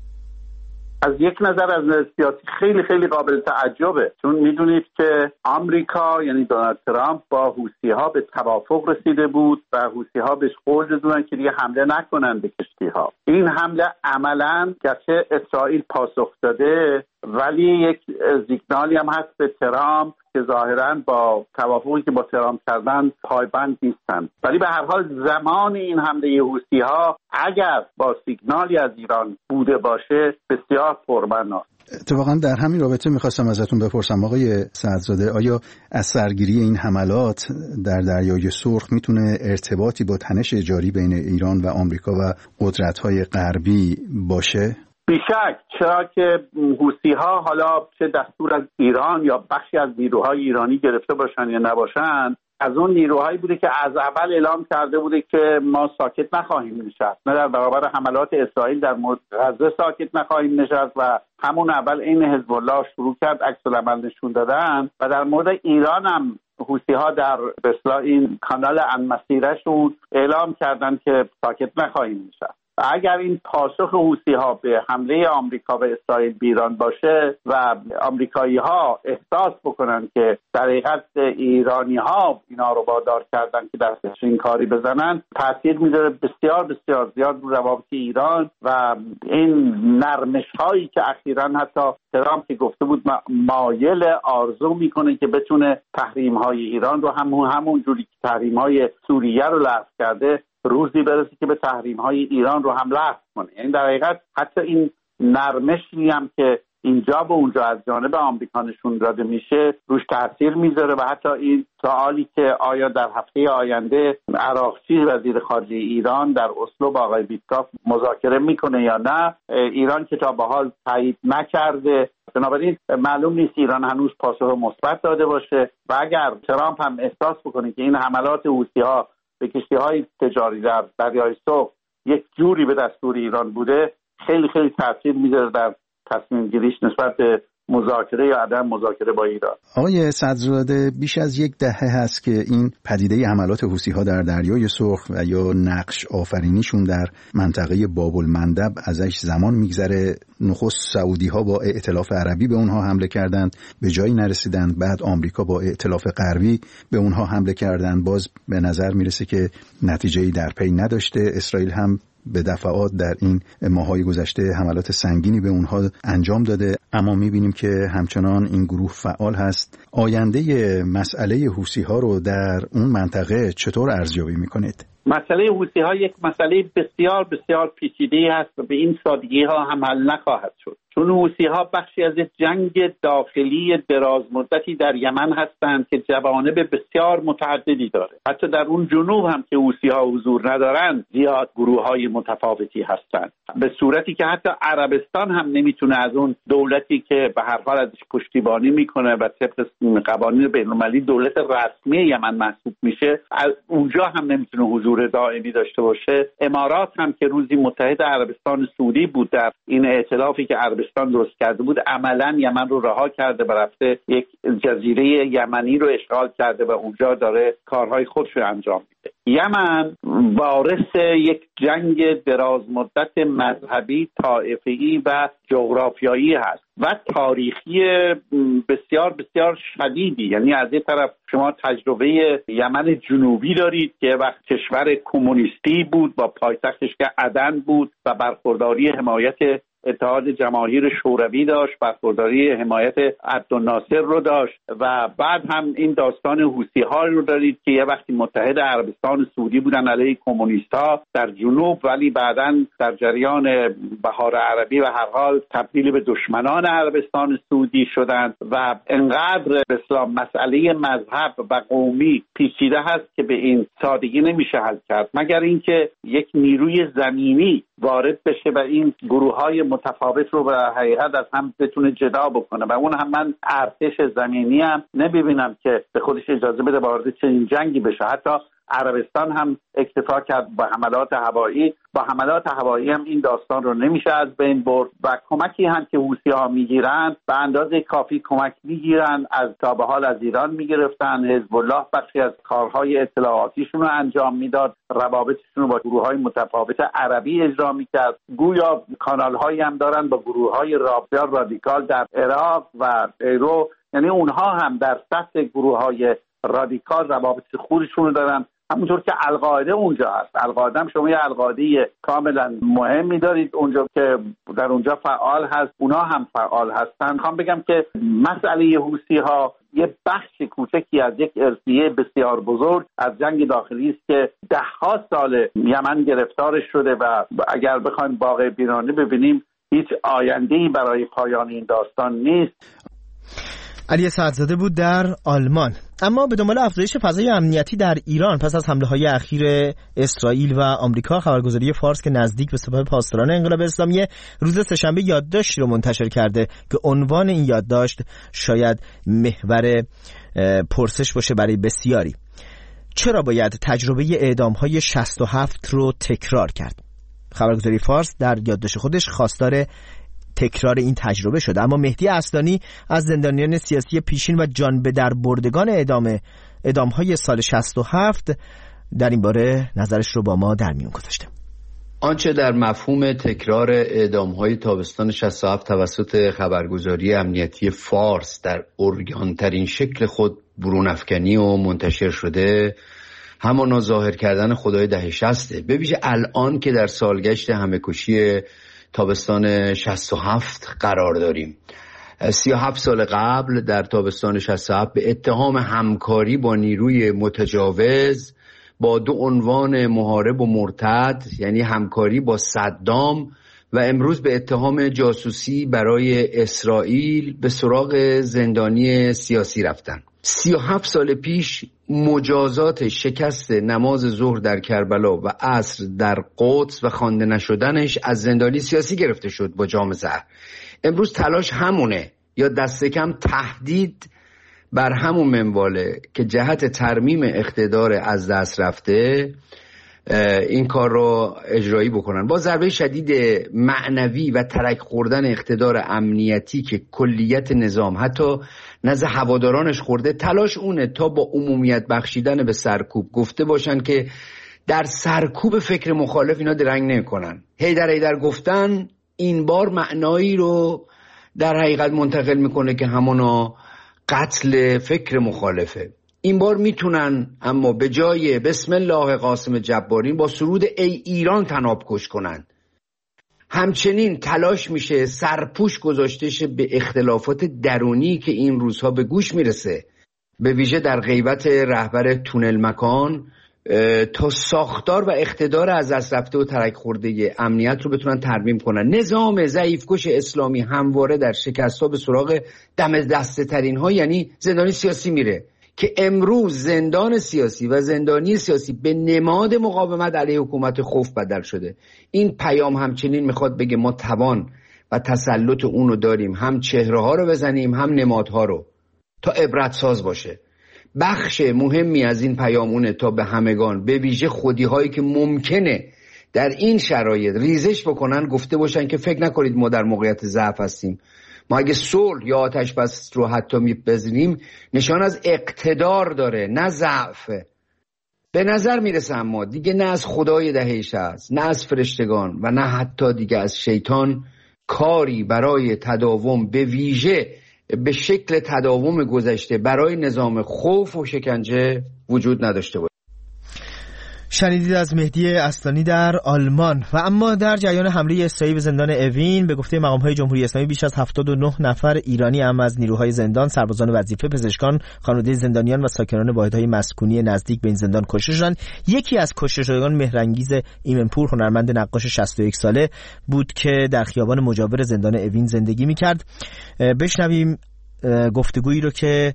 K: از یک نظر از سیاسی خیلی خیلی قابل تعجبه، چون میدونید که آمریکا یعنی دونالد ترامپ با حوثی‌ها به توافق رسیده بود و حوثی‌ها بهش قول دادن که دیگه حمله نکنن به کشتی‌ها. این حمله عملاً گرچه اسرائیل پاسخ داده ولی یک سیگنالی هم هست به ترامپ که ظاهراً با توافقی که با ترامپ کردن پایبند نیستن. ولی به هر حال زمان این حمله حوثی‌ها اگر با سیگنالی از ایران بوده باشه بسیار پرمعناست.
C: اتفاقا در همین رابطه میخواستم ازتون بپرسم آقای سعدزاده، آیا از سرگیری این حملات در دریای سرخ میتونه ارتباطی با تنش جاری بین ایران و آمریکا و قدرت‌های غربی باشه؟
K: بیشک، چرا که حوثی‌ها حالا چه دستور از ایران یا بخشی از نیروهای ایرانی گرفته باشن یا نباشن، از اون نیروهایی بوده که از اول اعلام کرده بوده که ما ساکت نخواهیم نشست، نه در برابر حملات اسرائیل در غزه ساکت نخواهیم نشست و همون اول این حزب الله شروع کرد عکس العمل نشون دادن و در مورد ایران هم حوثی‌ها در بسلا این کانال انمسیرشون اعلام کردن که ساکت نخواهیم نشست. اگر این پاسخ حوثی‌ها به حمله آمریکا و اسرائیل به ایران باشه و آمریکایی‌ها احساس بکنن که در حقیقت ایرانی‌ها اینا رو وادار کردن که دستش این کاری بزنن، تاثیر میذاره بسیار بسیار زیاد رو روابط ایران و این نرمش‌هایی که اخیراً حتی ترامپ که گفته بود مایل آرزو میکنه که بتونه تحریم‌های ایران رو همون جوری که تحریم‌های سوریه رو لغو کرده روزی برسه که به تحریم‌های ایران رو هم لغو کنه. یعنی در حقیقت حتی این نرمشی هم که اینجا و اونجا از جانب آمریکا نشون داده میشه روش تاثیر میذاره و حتی این سوالی که آیا در هفته آینده عراقچی وزیر خارجه ایران در اسلو با آقای ویتکاف مذاکره میکنه یا نه، ایران که تا به حال تایید نکرده، بنابراین معلوم نیست ایران هنوز پاسخ مثبت داده باشه و اگر ترامپ هم احساس بکنه که این حملات حوثی‌ها به کشتی‌های تجاری در دریای سرخ یک جوری به دستور ایران بوده، خیلی خیلی تاثیر میذاره در تصمیم گیریش نسبت به مذاکره یا عدم مذاکره با ایران.
C: آقای صدرزاده، بیش از یک دهه هست که این پدیده حملات حوثی‌ها در دریای سرخ و یا نقش آفرینیشون در منطقه باب المندب ازش زمان میگذره. نخست سعودی‌ها با ائتلاف عربی به اونها حمله کردند، به جایی نرسیدند. بعد آمریکا با ائتلاف غربی به اونها حمله کردند، باز به نظر میرسه که نتیجه‌ای در پی نداشته. اسرائیل هم به دفعات در این ماه‌های گذشته حملات سنگینی به اونها انجام داده، اما می‌بینیم که همچنان این گروه فعال هست. آینده مسئله حوثی‌ها رو در اون منطقه چطور ارزیابی می‌کنید؟
K: مسئله حوثی‌ها یک مسئله بسیار بسیار پیچیده‌ای هست و به این سادگی‌ها هم حل نخواهد شد، چون حوثی‌ها بخشی از جنگ داخلی دراز مدتی در یمن هستند که جوانب بسیار متعددی داره. حتی در اون جنوب هم که حوثی‌ها حضور ندارند زیاد گروه‌های متفاوتی هستند، به صورتی که حتی عربستان هم نمیتونه از اون دولتی که به هر حال ازش پشتیبانی میکنه و طبق قوانین بین‌المللی دولت رسمی یمن محسوب میشه، از اونجا هم نمیتونه حضور دائمی داشته باشه. امارات هم که روزی متحد عربستان سعودی بود در این ائتلافی که عربستان درست کرده بود، عملاً یمن رو رها کرده و رفته یک جزیره یمنی رو اشغال کرده و اونجا داره کارهای خودش رو انجام میده. یمن وارث یک جنگ دراز مدت مذهبی، طائفه‌ای و جغرافیایی هست و تاریخی بسیار بسیار شدیدی. یعنی از یک طرف شما تجربه یمن جنوبی دارید که وقت کشور کمونیستی بود با پایتختش که عدن بود و برخورداری حمایت اتحاد جماهیر شوروی داشت، برخورداری حمایت عبدالناصر رو داشت و بعد هم این داستان حوثی‌ها رو دارید که یه وقتی متحد عربستان سعودی بودن علیه کمونیست‌ها در جنوب، ولی بعداً در جریان بهار عربی و هر حال تبدیل به دشمنان عربستان سعودی شدند و انقدر اسلام مسئله مذهب و قومی پیچیده هست که به این سادگی نمیشه حل کرد، مگر اینکه یک نیروی زمینی وارد بشه و این گروه‌های متفاوت رو به حقیقت از هم بتونه جدا بکنه و اون هم من ارتش زمینی هم نمیبینم که به خودش اجازه بده وارد چنین جنگی بشه. حتی عربستان هم اکتفا کرد با حملات هوایی، با حملات هوایی هم این داستان رو نمیشه از بین برد و کمکی هم که حوثی‌ها میگیرن به اندازه کافی کمک میگیرن، از تا به حال از ایران میگرفتن. حزب الله بخشی از کارهای اطلاعاتیشون رو انجام میداد، روابطشون رو با گروه‌های متفاوت عربی اجرا میکرد. گویا کانال‌هایی هم دارن با گروه‌های رادیکال در عراق و غیره، یعنی اونها هم در سطح گروه‌های رادیکال روابط خودشون رو دارن، همونطور که القاعده اونجا هست. القاعده هم شما یه القاعده کاملا مهمی دارید اونجا که در اونجا فعال هست، اونا هم فعال هستن. میخوام بگم که مسئله حوثی‌ها یه بخش کوچکی از یک ارثیه بسیار بزرگ از جنگ داخلی است که ده‌ها سال یمن گرفتارش شده و اگر بخوایم واقع بینانه ببینیم هیچ آینده‌ای برای پایان این داستان نیست.
B: علی صدرزاده بود در آلمان. اما به دنبال افزایش فضای امنیتی در ایران پس از حمله‌های اخیر اسرائیل و آمریکا، خبرگزاری فارس که نزدیک به سپاه پاسداران انقلاب اسلامی روز سه‌شنبه یادداشتی رو منتشر کرده که عنوان این یادداشت شاید محور پرسش باشه برای بسیاری: چرا باید تجربه اعدام‌های 67 رو تکرار کرد؟ خبرگزاری فارس در یادداشت خودش خواستار تکرار این تجربه شده، اما مهدی اسلانی از زندانیان سیاسی پیشین و جان به در بردگان اعدام‌های سال 67 در این باره نظرش رو با ما در میون گذاشته.
L: آنچه در مفهوم تکرار اعدام‌های تابستان 67 توسط خبرگزاری امنیتی فارس در عریان‌ترین شکل خود برون‌افکنی و منتشر شده، همانا ظاهر کردن خدای دهه 60 به ویژه الان که در سالگشت همه‌کشی تابستان 67 قرار داریم. 37 سال قبل در تابستان 67 به اتهام همکاری با نیروی متجاوز با دو عنوان محارب و مرتد، یعنی همکاری با صدام و امروز به اتهام جاسوسی برای اسرائیل به سراغ زندانی سیاسی رفتن. 37 سال پیش مجازات شکست نماز ظهر در کربلا و عصر در قدس و خوانده نشدنش از زندانی سیاسی گرفته شد با جام زهر. امروز تلاش همونه، یا دست کم تهدید بر همون منواله که جهت ترمیم اقتدار از دست رفته این کار رو اجرایی بکنن با ضربه شدید معنوی و ترک خوردن اقتدار امنیتی که کلیت نظام حتی نزد هوادارانش خورده. تلاش اونه تا با عمومیت بخشیدن به سرکوب گفته باشن که در سرکوب فکر مخالف اینا درنگ نمی‌کنن. هیدر گفتن این بار معنایی رو در حقیقت منتقل میکنه که همانا قتل فکر مخالفه. این بار میتونن اما به جای بسم الله قاسم جبارین با سرود ای ایران طناب کش کنن. همچنین تلاش میشه سرپوش گذاشته شه به اختلافات درونی که این روزها به گوش میرسه، به ویژه در غیبت رهبر تونل مکان، تا ساختار و اقتدار از دست رفته و ترک خورده امنیت رو بتونن ترمیم کنن. نظام ضعیفکش اسلامی همواره در شکست‌ها به سراغ دم دسته ترین ها یعنی زندانی سیاسی میره که امروز زندان سیاسی و زندانی سیاسی به نماد مقاومت علیه حکومت خوف بدل شده. این پیام همچنین میخواد بگه ما توان و تسلط اونو داریم، هم چهره ها رو بزنیم هم نمادها رو، تا عبرت ساز باشه. بخش مهمی از این پیامونه تا به همگان، به ویژه خودی هایی که ممکنه در این شرایط ریزش بکنن، گفته باشن که فکر نکنید ما در موقعیت ضعف هستیم. ما اگه صلح یا آتش بس رو حتی میپذیریم نشان از اقتدار داره نه ضعف. به نظر میرسه اما دیگه نه از خدای دهیش هست، نه از فرشتگان و نه حتی دیگه از شیطان کاری برای تداوم، به ویژه به شکل تداوم گذشته برای نظام خوف و شکنجه وجود نداشته باشه.
B: شنیدید از مهدی اصلانی در آلمان. و اما در جریان حمله اسرائیل به زندان اوین، به گفته مقام‌های جمهوری اسلامی بیش از 79 نفر ایرانی هم از نیروهای زندان، سربازان وظیفه، پزشکان، خانواده زندانیان و ساکنان واحدهای مسکونی نزدیک به این زندان کشته شدند. یکی از کشته شدگان مهرانگیز ایمنپور، هنرمند نقاش 61 ساله بود که در خیابان مجاور زندان اوین زندگی می‌کرد. بشنویم گفتگویی رو که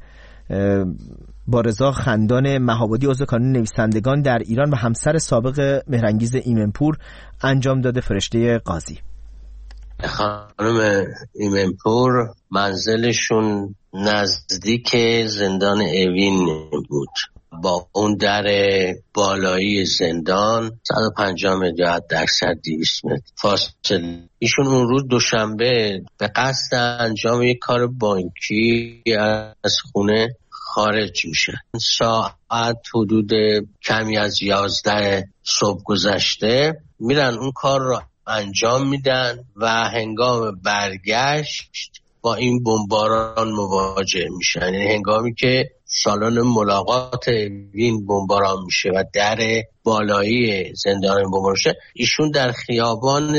B: با رضا خندان مهابادی، عضو کانون نویسندگان در ایران و همسر سابق مهرانگیز ایمنپور انجام داده. فرشته قاضی.
M: خانم ایمنپور منزلشون نزدیک زندان اوین بود، با اون در بالایی زندان 150 متر درصد 200 متر فاصله. ایشون اون روز دوشنبه به قصد انجام یک کار بانکی از خونه خارج میشن. ساعت حدود کمی از 11 صبح گذشته میرن اون کار رو انجام میدن و هنگام برگشت با این بمباران مواجه میشن. یعنی هنگامی که سالن ملاقات وین بمباران میشه و در بالایی زندان بمباران میشه، ایشون در خیابان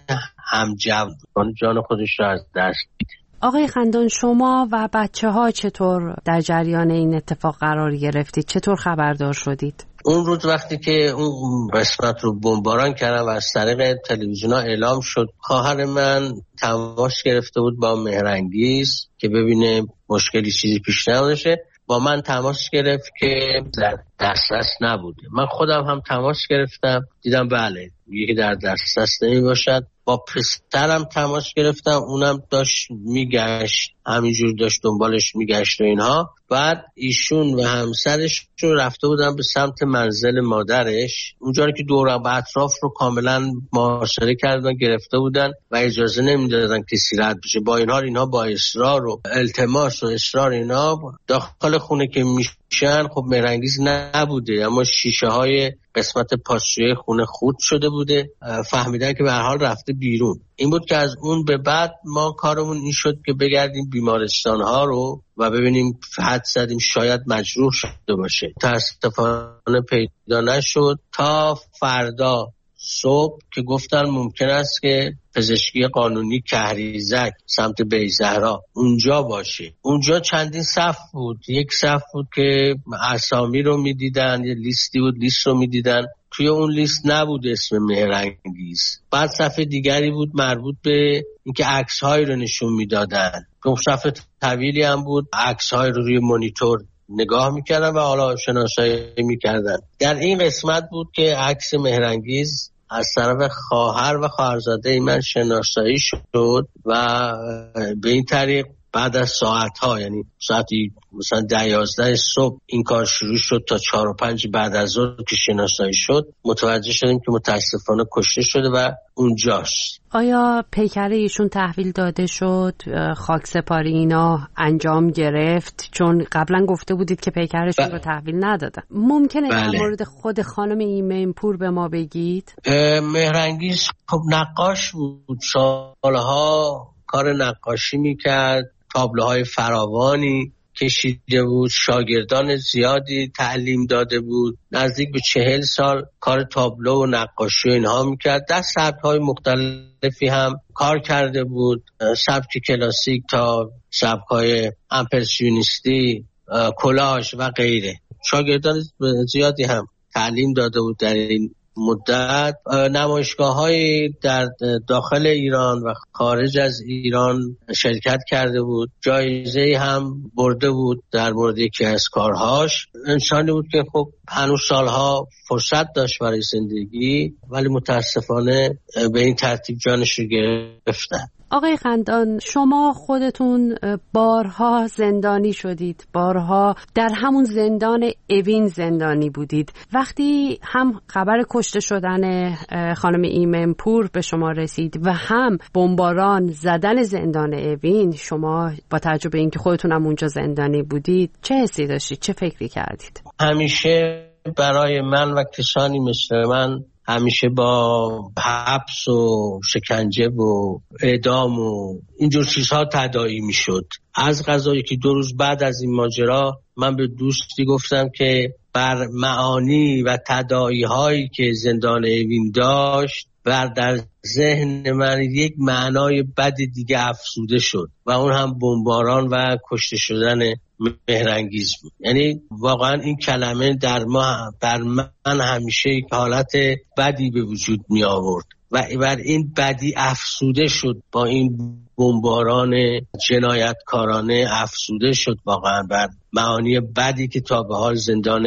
M: همجو جان خودش رو از دست میده.
N: آقای خندان، شما و بچه ها چطور در جریان این اتفاق قرار گرفتید؟ چطور خبردار شدید؟
M: اون روز وقتی که اون قسمت رو بمباران کردن و از طریق تلویزیون اعلام شد، خواهر من تماس گرفته بود با مهرانگیز که ببینه مشکلی چیزی پیش نمیشه. با من تماس گرفت که در دسترس نبوده. من خودم هم تماس گرفتم، دیدم بله یکی در دسترس نمی باشد. با پسرم تماس گرفتم، اونم داشت میگشت، همینجور داشت دنبالش میگشت و اینها. بعد ایشون و همسرش رو رفته بودن به سمت منزل مادرش، اونجا که دور و اطراف رو کاملا محاصره کردن، گرفته بودن و اجازه نمیدادن کسی رد بشه. با این حال اینها با اصرار و التماس و اصرار اینا داخل خونه که میشن، خب مهرانگیز نبوده اما شیشه های قسمت پاسوی خونه خورد شده بوده، فهمیدن که به هر حال رفته بیرون. این بود که از اون به بعد ما کارمون این شد که بگردیم بیمارستان ها رو و ببینیم، حد زدیم شاید مجروح شده باشه. متاسفانه پیدا نشد تا فردا صبح که گفتن ممکن است که پزشکی قانونی کهریزک سمت بیزهرا اونجا باشه. اونجا چندین صف بود. یک صف بود که اسامی رو میدیدن، یه لیستی بود، لیست رو میدیدن. توی اون لیست نبود اسم مهرانگیز. بعد صفحه دیگری بود مربوط به اینکه عکس‌هایی رو نشون میدادن. اون صفحه طویلی هم بود، عکس‌های رو روی مانیتور نگاه میکردن و حالا شناسایی میکردن. در این قسمت بود که عکس مهرانگیز از طرف خواهر و خواهرزاده من شناسایی شد و به این طریق بعد از ساعت‌ها، یعنی ساعتی مثلا 10-11 صبح این کار شروع شد تا 4 و 5 بعد از ظهر که شناسایی شد، متوجه شدیم که متاسفانه کشته شده و اونجاست.
N: آیا پیکر ایشون تحویل داده شد؟ خاکسپاری اینا انجام گرفت؟ چون قبلا گفته بودید که پیکرشون رو تحویل ندادن. ممکنه در مورد خود خانم ایمنپور به ما بگید؟
M: مهرانگیز خب نقاش بود، سالها کار نقاشی میکرد، تابلوهای فراوانی کشیده بود، شاگردان زیادی تعلیم داده بود، نزدیک به 40 سال کار تابلو و نقاشی و اینها میکرد. در سبک‌های مختلفی هم کار کرده بود، سبک کلاسیک تا سبک‌های امپرسیونیستی، کلاژ و غیره. شاگردان زیادی هم تعلیم داده بود در این مدت. نمایشگاه‌های در داخل ایران و خارج از ایران شرکت کرده بود، جایزه هم برده بود در مورد یکی از کارهاش. انسانی بود که خب هنوز سالها فرصت داشت برای زندگی، ولی متاسفانه به این ترتیب جانش رو گرفتن.
N: آقای خندان، شما خودتون بارها زندانی شدید، بارها در همون زندان اوین زندانی بودید. وقتی هم خبر کشته شدن خانم ایمنپور به شما رسید و هم بمباران زدن زندان اوین، شما با توجه به اینکه خودتون هم اونجا زندانی بودید چه حسی داشتید؟ چه فکری کردید؟
M: همیشه برای من و کسانی مثل من همیشه با حبس و شکنجه و اعدام و اینجور چیزها تداعی می شد. از قضایی که 2 روز بعد از این ماجرا من به دوستی گفتم که بر معانی و تداعی هایی که زندان اوین داشت و در ذهن من یک معنای بد دیگه افزوده شد و اون هم بمباران و کشته شدن مهرانگیز بود. یعنی واقعا این کلمه در من همیشه یک حالت بدی به وجود می آورد و بر این بدی افزوده شد، با این بمباران جنایتکارانه افزوده شد واقعا بر معانی بدی که تا به حال زندان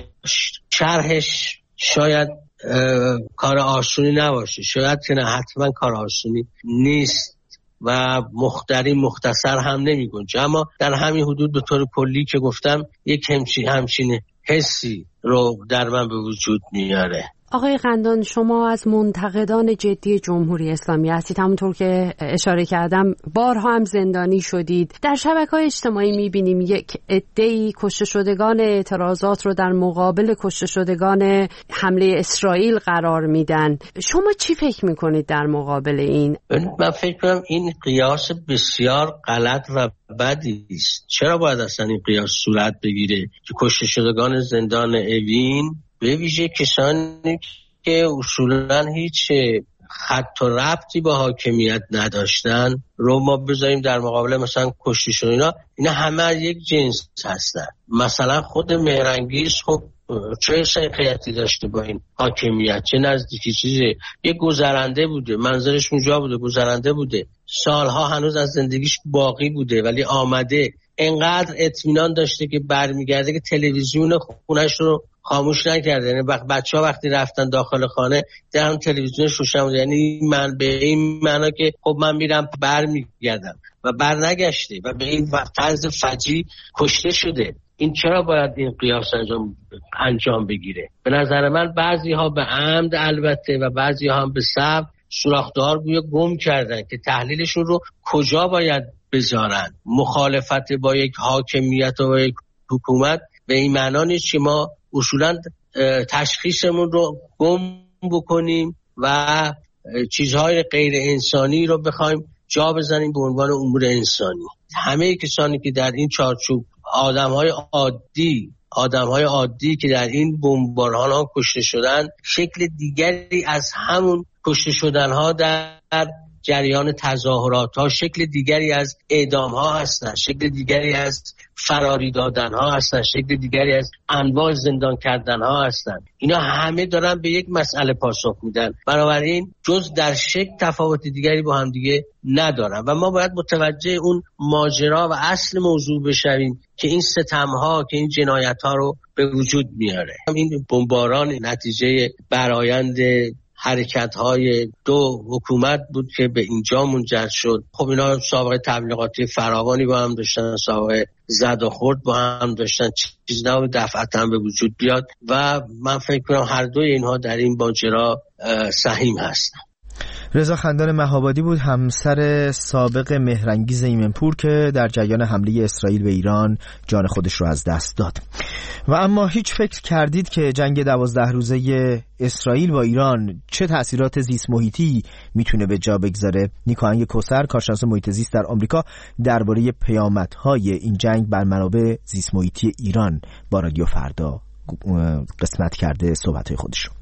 M: شرحش شاید کار آسونی نباشه، شاید که نه، حتما کار آسونی نیست و مختصر هم نمی گنجه، اما در همین حدود به طور کلی که گفتم یک همچین حسی رو در من به وجود میاره.
N: آقای خندان، شما از منتقدان جدی جمهوری اسلامی هستید، همونطور که اشاره کردم بارها هم زندانی شدید. در شبکه‌های اجتماعی می‌بینیم یک عده‌ای کشته شدگان اعتراضات رو در مقابل کشته شدگان حمله اسرائیل قرار میدن. شما چی فکر می‌کنید در مقابل این؟
M: من فکر کنم این قیاس بسیار غلط و بدی است. چرا باید اصلا این قیاس صورت بگیره که کشته شدگان زندان اوین به ویژه کسانی که اصولاً هیچ خط و ربطی با حاکمیت نداشتن رو ما بذاریم در مقابل مثلا کشته شدن اینا همه یک جنس هستن. مثلا خود مهرانگیز خب چه سنخیتی داشته با این حاکمیت، چه نزدیکی چیزی، یک گذرنده بوده، منظرش اونجا بوده، گذرنده بوده، سالها هنوز از زندگیش باقی بوده ولی آمده انقدر اطمینان داشته که برمیگرده که تلویزیون خونش رو خاموش نکرده. یعنی بچه‌ها وقتی رفتن داخل خانه دیدن تلویزیونش روشن بود، یعنی من به این معنا که خب من میرم برمیگردم و برنگشته و به این طرز فجیع کشته شده. این چرا باید این قیاس انجام بگیره؟ به نظر من بعضی ها به عمد البته و بعضی ها هم به سبب سوراخ‌دار گویا گم کردن که تحلیلشون رو کجا باید بذارن. مخالفت با یک حاکمیت و با یک حکومت به این معنا نیست که ما اصولاً تشخیصمون رو گم بکنیم و چیزهای غیر انسانی رو بخوایم جا بزنیم به عنوان امور انسانی. همه کسانی که در این چارچوب آدم‌های عادی که در این بمباران کشته شدن، شکل دیگری از همون کشته شدن‌ها در جریان تظاهرات ها، شکل دیگری از اعدام ها هستن، شکل دیگری از فراری دادن ها هستن، شکل دیگری از انواع زندان کردن ها هستن. اینا همه دارن به یک مسئله پاسخ میدن، بنابراین جز در شکل تفاوت دیگری با هم دیگه ندارن و ما باید متوجه اون ماجرا و اصل موضوع بشویم که این ستم ها، که این جنایت ها رو به وجود میاره. این بمباران نتیجه برآیند حرکت‌های دو حکومت بود که به اینجا منجر شد. خب اینا سابقه تبلیغاتی فراوانی با هم داشتن، سابقه زد و خورد با هم داشتن، چیز نبود دفعتاً به وجود بیاد و من فکر کنم هر دوی اینها در این ماجرا سهیم هستن.
B: رضا خندان مهابادی بود، همسر سابق مهرانگیز ایمنپور که در جریان حمله اسرائیل به ایران جان خودش رو از دست داد. و اما هیچ فکر کردید که جنگ 12 روزه اسرائیل با ایران چه تأثیرات زیست محیطی میتونه به جا بگذاره؟ نیکاهنگ کوثر، کارشناس محیط زیست در آمریکا، درباره پیامدهای این جنگ بر منابع زیست محیطی ایران با رادیو فردا قسمت کرده صحبت‌های خودش رو.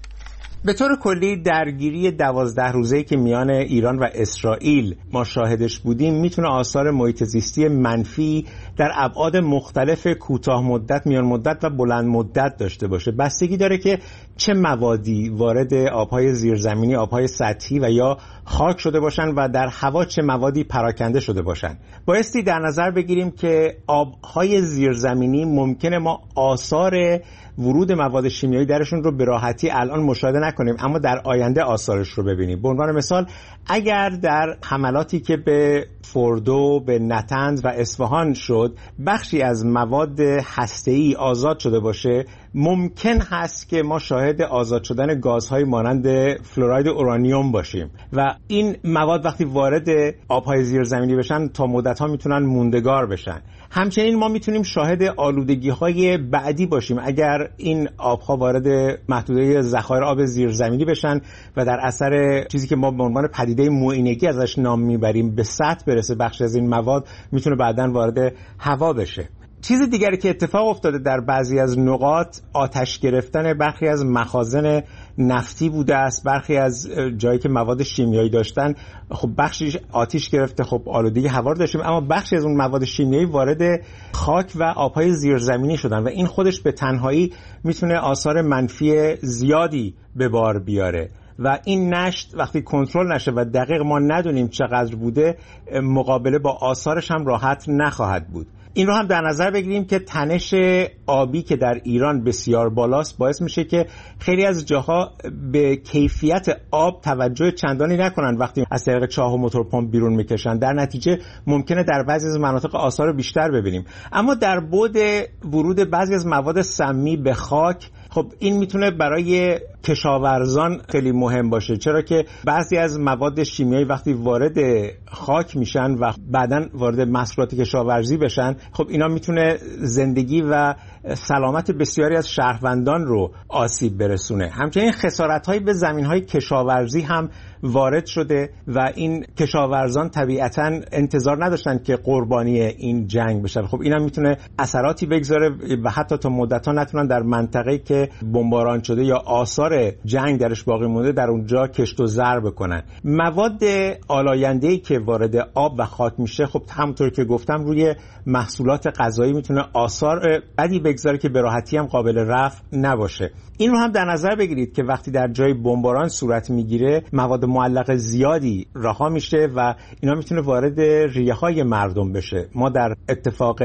O: به طور کلی درگیری 12 روزه‌ای که میان ایران و اسرائیل ما شاهدش بودیم میتونه آثار محیط زیستی منفی در ابعاد مختلف کوتاه مدت، میان مدت و بلند مدت داشته باشه. بستگی داره که چه موادی وارد آبهای زیرزمینی، آبهای سطحی و یا خاک شده باشن و در هوا چه موادی پراکنده شده باشن. بایستی در نظر بگیریم که آبهای زیرزمینی ممکنه ما آثار ورود مواد شیمیایی درشون رو به راحتی الان مشاهده نکنیم، اما در آینده آثارش رو ببینیم. به عنوان مثال اگر در حملاتی که به فوردو، به نتنز و اصفهان شد بخشی از مواد هسته‌ای آزاد شده باشه، ممکن هست که ما شاهد آزاد شدن گازهای مانند فلوراید اورانیوم باشیم و این مواد وقتی وارد آبهای زیرزمینی بشن تا مدت‌ها میتونن موندگار بشن. همچنین ما میتونیم شاهد آلودگی‌های بعدی باشیم اگر این آبها وارد محدوده ذخایر آب زیرزمینی بشن و در اثر چیزی که ما به عنوان پدیده موینگی ازش نام میبریم به سطح برسه، بخشی از این مواد میتونه بعداً وارد هوا بشه. چیز دیگری که اتفاق افتاده در بعضی از نقاط آتش گرفتن برخی از مخازن نفتی بوده است، برخی از جایی که مواد شیمیایی داشتن خب بخشیش آتش گرفته، خب آلودگی هوا رو داشتیم، اما بخشی از اون مواد شیمیایی وارد خاک و آبهای زیرزمینی شدن و این خودش به تنهایی میتونه آثار منفی زیادی به بار بیاره و این نشت وقتی کنترل نشه و دقیق ما ندونیم چقدر بوده، مقابله با آثارش هم راحت نخواهد بود. این رو هم در نظر بگیریم که تنش آبی که در ایران بسیار بالاست باعث میشه که خیلی از جاها به کیفیت آب توجه چندانی نکنن وقتی از طریق چاه و موتور پمپ بیرون میکشن. در نتیجه ممکنه در بعضی از مناطق آثار بیشتر ببینیم. اما در بعد ورود بعضی از مواد سمی به خاک، خب این میتونه برای کشاورزان خیلی مهم باشه، چرا که بعضی از مواد شیمیایی وقتی وارد خاک میشن و بعداً وارد محصولات کشاورزی بشن، خب اینا میتونه زندگی و سلامت بسیاری از شهروندان رو آسیب برسونه. همچنین خسارت‌هایی به زمین‌های کشاورزی هم وارد شده و این کشاورزان طبیعتاً انتظار نداشتن که قربانی این جنگ بشن. خب اینا میتونه اثراتی بگذاره و حتی تا مدت‌ها نتونن در منطقه‌ای که بمباران شده یا آثار جنگ درش باقی مونده در اونجا کشت و زرع بکنن. مواد آلاینده‌ای که وارد آب و خاک میشه، خب همونطور که گفتم روی محصولات غذایی میتونه آثار بدی بگذاره که به راحتی هم قابل رفع نباشه. این رو هم در نظر بگیرید که وقتی در جای بمباران صورت میگیره مواد معلق زیادی رها میشه و اینا میتونه وارد ریه‌های مردم بشه. ما در اتفاق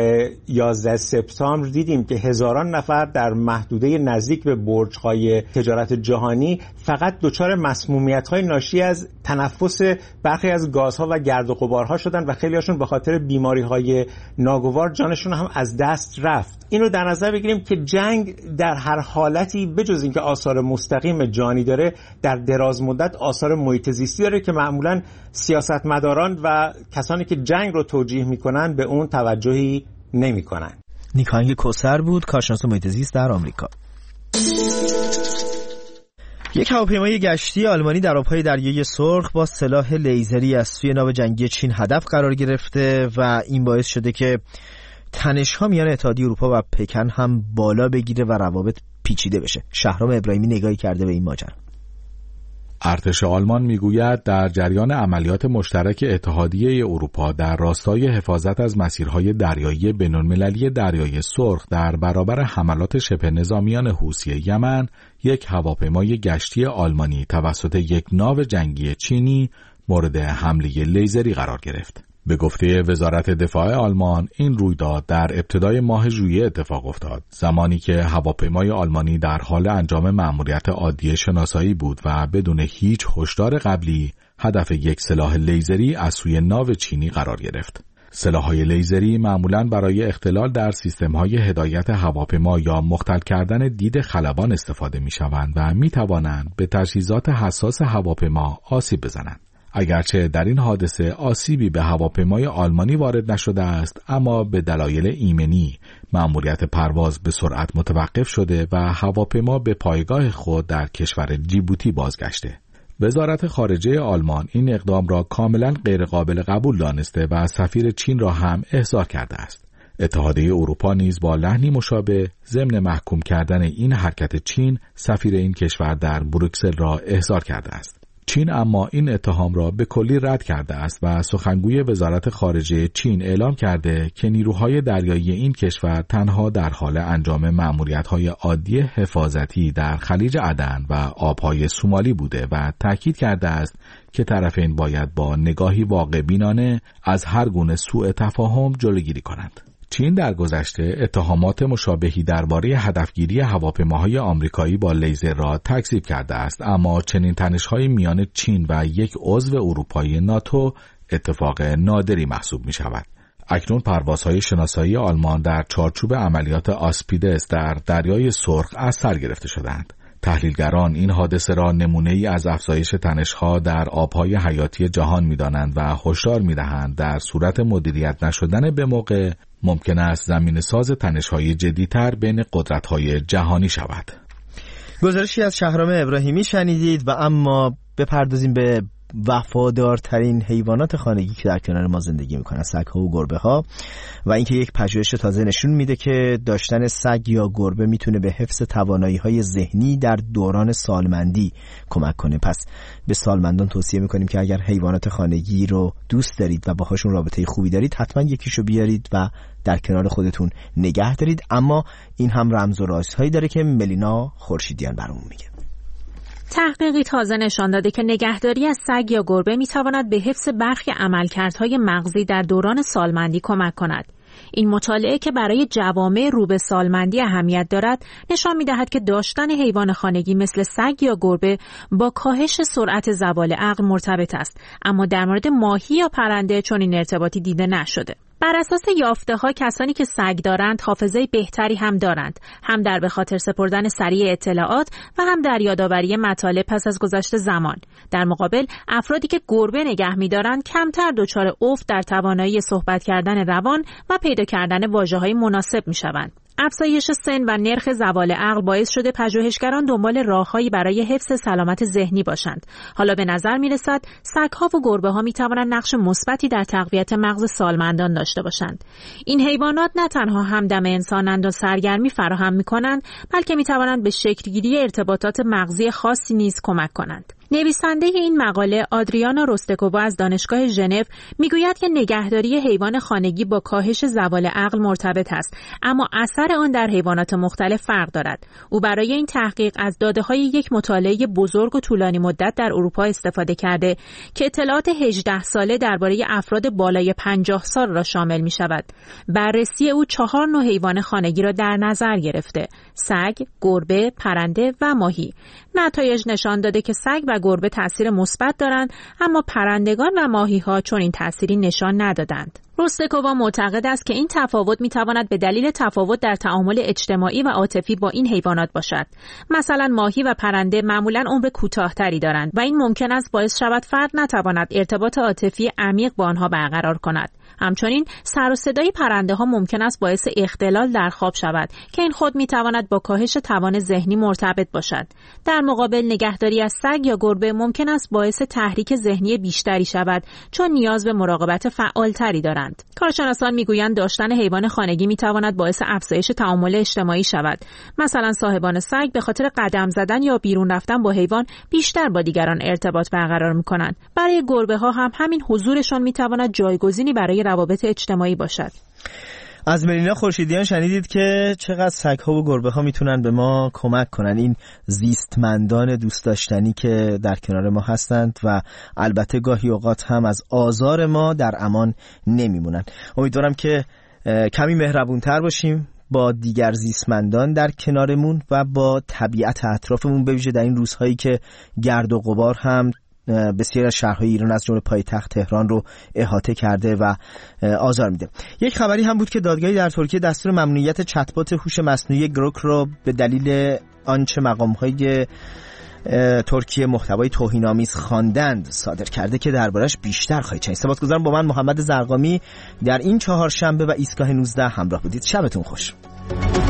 O: 11 سپتامبر دیدیم که هزاران نفر در محدوده نزدیک به برج‌های تجارت جهانی فقط دچار مسمومیت‌های ناشی از تنفس برخی از گازها و گرد و غبارها شدن و خیلی هاشون به خاطر بیماری‌های ناگوار جانشون هم از دست رفت. این رو در نظر بگیریم که جنگ در هر حالتی بجز اینکه آثار مستقیم جانی داره، در دراز مدت آثار محیط زیستی داره که معمولاً سیاستمداران و کسانی که جنگ رو توجیه میکنن به اون توجهی نمیکنن.
B: نیکاهنگ کوثر بود، کارشناس محیط زیست در آمریکا. یک هواپیمای گشتی آلمانی در آبهای دریای سرخ با سلاح لیزری از سوی ناو جنگی چین هدف قرار گرفته و این باعث شده که تنش‌ها میان اتحادیه اروپا و پکن هم بالا بگیره و روابط پیچیده بشه. شهرام ابراهیمی نگاهی کرده به این ماجرا.
P: ارتش آلمان میگوید در جریان عملیات مشترک اتحادیه اروپا در راستای حفاظت از مسیرهای دریایی بین‌المللی دریای سرخ در برابر حملات شبه نظامیان حوثی یمن، یک هواپیمای گشتی آلمانی توسط یک ناو جنگی چینی مورد حمله لیزری قرار گرفت. به گفته وزارت دفاع آلمان، این رویداد در ابتدای ماه ژوئیه اتفاق افتاد، زمانی که هواپیمای آلمانی در حال انجام مأموریت عادی شناسایی بود و بدون هیچ هشدار قبلی هدف یک سلاح لیزری از سوی ناو چینی قرار گرفت. سلاح‌های لیزری معمولاً برای اختلال در سیستم‌های هدایت هواپیما یا مختل کردن دید خلبان استفاده می‌شوند و می‌توانند به تجهیزات حساس هواپیما آسیب بزنند. اگرچه در این حادثه آسیبی به هواپیمای آلمانی وارد نشده است، اما به دلایل ایمنی مأموریت پرواز به سرعت متوقف شده و هواپیما به پایگاه خود در کشور جیبوتی بازگشته. وزارت خارجه آلمان این اقدام را کاملا غیرقابل قبول دانسته و سفیر چین را هم احضار کرده است. اتحادیه اروپا نیز با لحنی مشابه ضمن محکوم کردن این حرکت چین، سفیر این کشور در بروکسل را احضار کرده است. چین اما این اتهام را به کلی رد کرده است و سخنگوی وزارت خارجه چین اعلام کرده که نیروهای دریایی این کشور تنها در حال انجام مأموریت‌های عادی حفاظتی در خلیج عدن و آبهای سومالی بوده و تاکید کرده است که طرفین باید با نگاهی واقع‌بینانه از هر گونه سوء تفاهم جلوگیری کنند. چین در گذشته اتهامات مشابهی درباره هدفگیری هواپیماهای آمریکایی با لیزر را تکذیب کرده است، اما چنین تنش‌های میان چین و یک عضو اروپایی ناتو اتفاق نادری محسوب می‌شود. اکنون پروازهای شناسایی آلمان در چارچوب عملیات آسپیدس در دریای سرخ از سر گرفته شدند. تحلیلگران این حادثه را نمونه‌ای از افزایش تنش‌ها در آبهای حیاتی جهان می‌دانند و هشدار می‌دهند در صورت مدیریت نشدن به موقع ممکن است زمینه‌ساز تنش‌های جدی‌تر بین قدرت‌های جهانی شود.
B: گزارشی از شهرام ابراهیمی شنیدید و اما بپردازیم به وفادارترین حیوانات خانگی که در کنار ما زندگی میکنن، سگ‌ها و گربه‌ها، و اینکه یک پژوهش تازه نشون میده که داشتن سگ یا گربه میتونه به حفظ توانایی‌های ذهنی در دوران سالمندی کمک کنه. پس به سالمندان توصیه میکنیم که اگر حیوانات خانگی رو دوست دارید و باهاشون رابطه خوبی دارید، حتما یکیشو بیارید و در کنار خودتون نگه دارید. اما این هم رمز و رازهایی داره که ملینا خورشیدیان برامون میگه.
Q: تحقیقی تازه نشان داده که نگهداری از سگ یا گربه میتواند به حفظ برخی عملکردهای مغزی در دوران سالمندی کمک کند. این مطالعه که برای جوامع رو به سالمندی اهمیت دارد، نشان می‌دهد که داشتن حیوان خانگی مثل سگ یا گربه با کاهش سرعت زوال عقل مرتبط است، اما در مورد ماهی یا پرنده چنین ارتباطی دیده نشده. بر اساس یافته‌ها کسانی که سگ دارند حافظه بهتری هم دارند، هم در به خاطر سپردن سریع اطلاعات و هم در یادآوری مطالب پس از گذشت زمان. در مقابل افرادی که گربه نگه می‌دارند کمتر دچار افت در توانایی صحبت کردن روان و پیدا کردن واژه‌های مناسب می‌شوند. افزایش سن و نرخ زوال عقل باعث شده پژوهشگران دنبال راههایی برای حفظ سلامت ذهنی باشند. حالا به نظر می‌رسد سگ‌ها و گربه‌ها می‌توانند نقش مثبتی در تقویت مغز سالمندان داشته باشند. این حیوانات نه تنها همدم انسانند و سرگرمی فراهم می‌کنند، بلکه می‌توانند به شکل‌گیری ارتباطات مغزی خاصی نیز کمک کنند. نویسنده این مقاله آدریانا روستکووا از دانشگاه ژنو میگوید که نگهداری حیوان خانگی با کاهش زوال عقل مرتبط است، اما اثر آن در حیوانات مختلف فرق دارد. او برای این تحقیق از داده‌های یک مطالعه بزرگ و طولانی مدت در اروپا استفاده کرده که اطلاعات 18 ساله درباره افراد بالای 50 سال را شامل می‌شود. بررسی او 4 نوع حیوان خانگی را در نظر گرفته: سگ، گربه، پرنده و ماهی. نتایج نشان داده که سگ و گربه تأثیر مثبت دارند، اما پرندگان و ماهی‌ها چون این تأثیری نشان ندادند. روستکووا معتقد است که این تفاوت می‌تواند به دلیل تفاوت در تعامل اجتماعی و عاطفی با این حیوانات باشد. مثلا ماهی و پرنده معمولاً عمر کوتاه‌تری دارند و این ممکن است باعث شود فرد نتواند ارتباط عاطفی عمیق با آنها برقرار کند. همچنین سر و صدای پرنده ها ممکن است باعث اختلال در خواب شود که این خود میتواند با کاهش توان ذهنی مرتبط باشد. در مقابل نگهداری از سگ یا گربه ممکن است باعث تحریک ذهنی بیشتری شود چون نیاز به مراقبت فعالتری دارند. کارشناسان میگویند داشتن حیوان خانگی میتواند باعث افزایش تعامل اجتماعی شود. مثلا صاحبان سگ به خاطر قدم زدن یا بیرون رفتن با حیوان بیشتر با دیگران ارتباط برقرار میکنند. برای گربه ها هم همین حضورشان میتواند جایگزینی برای روابط اجتماعی باشد.
B: از ملینا خورشیدیان شنیدید که چقدر سگ‌ها و گربه‌ها میتونن به ما کمک کنن، این زیستمندان دوست داشتنی که در کنار ما هستند و البته گاهی اوقات هم از آزار ما در امان نمیمونن. امیدوارم که کمی مهربونتر باشیم با دیگر زیستمندان در کنارمون و با طبیعت اطرافمون، به ویژه در این روزهایی که گرد و غبار هم بسیار از شهرهای ایران از جمله پایتخت تهران رو احاطه کرده و آزار میده. یک خبری هم بود که دادگاهی در ترکیه دستور ممنوعیت چت‌بات هوش مصنوعی گروک رو به دلیل آنچه مقام‌های ترکیه محتوای توهین‌آمیز خواندند صادر کرده که دربارش بیشتر خواهید شنید. سپاسگزارم با من محمد زرقامی در این چهارشنبه و ایستگاه 19 همراه بودید. شبتون خوش.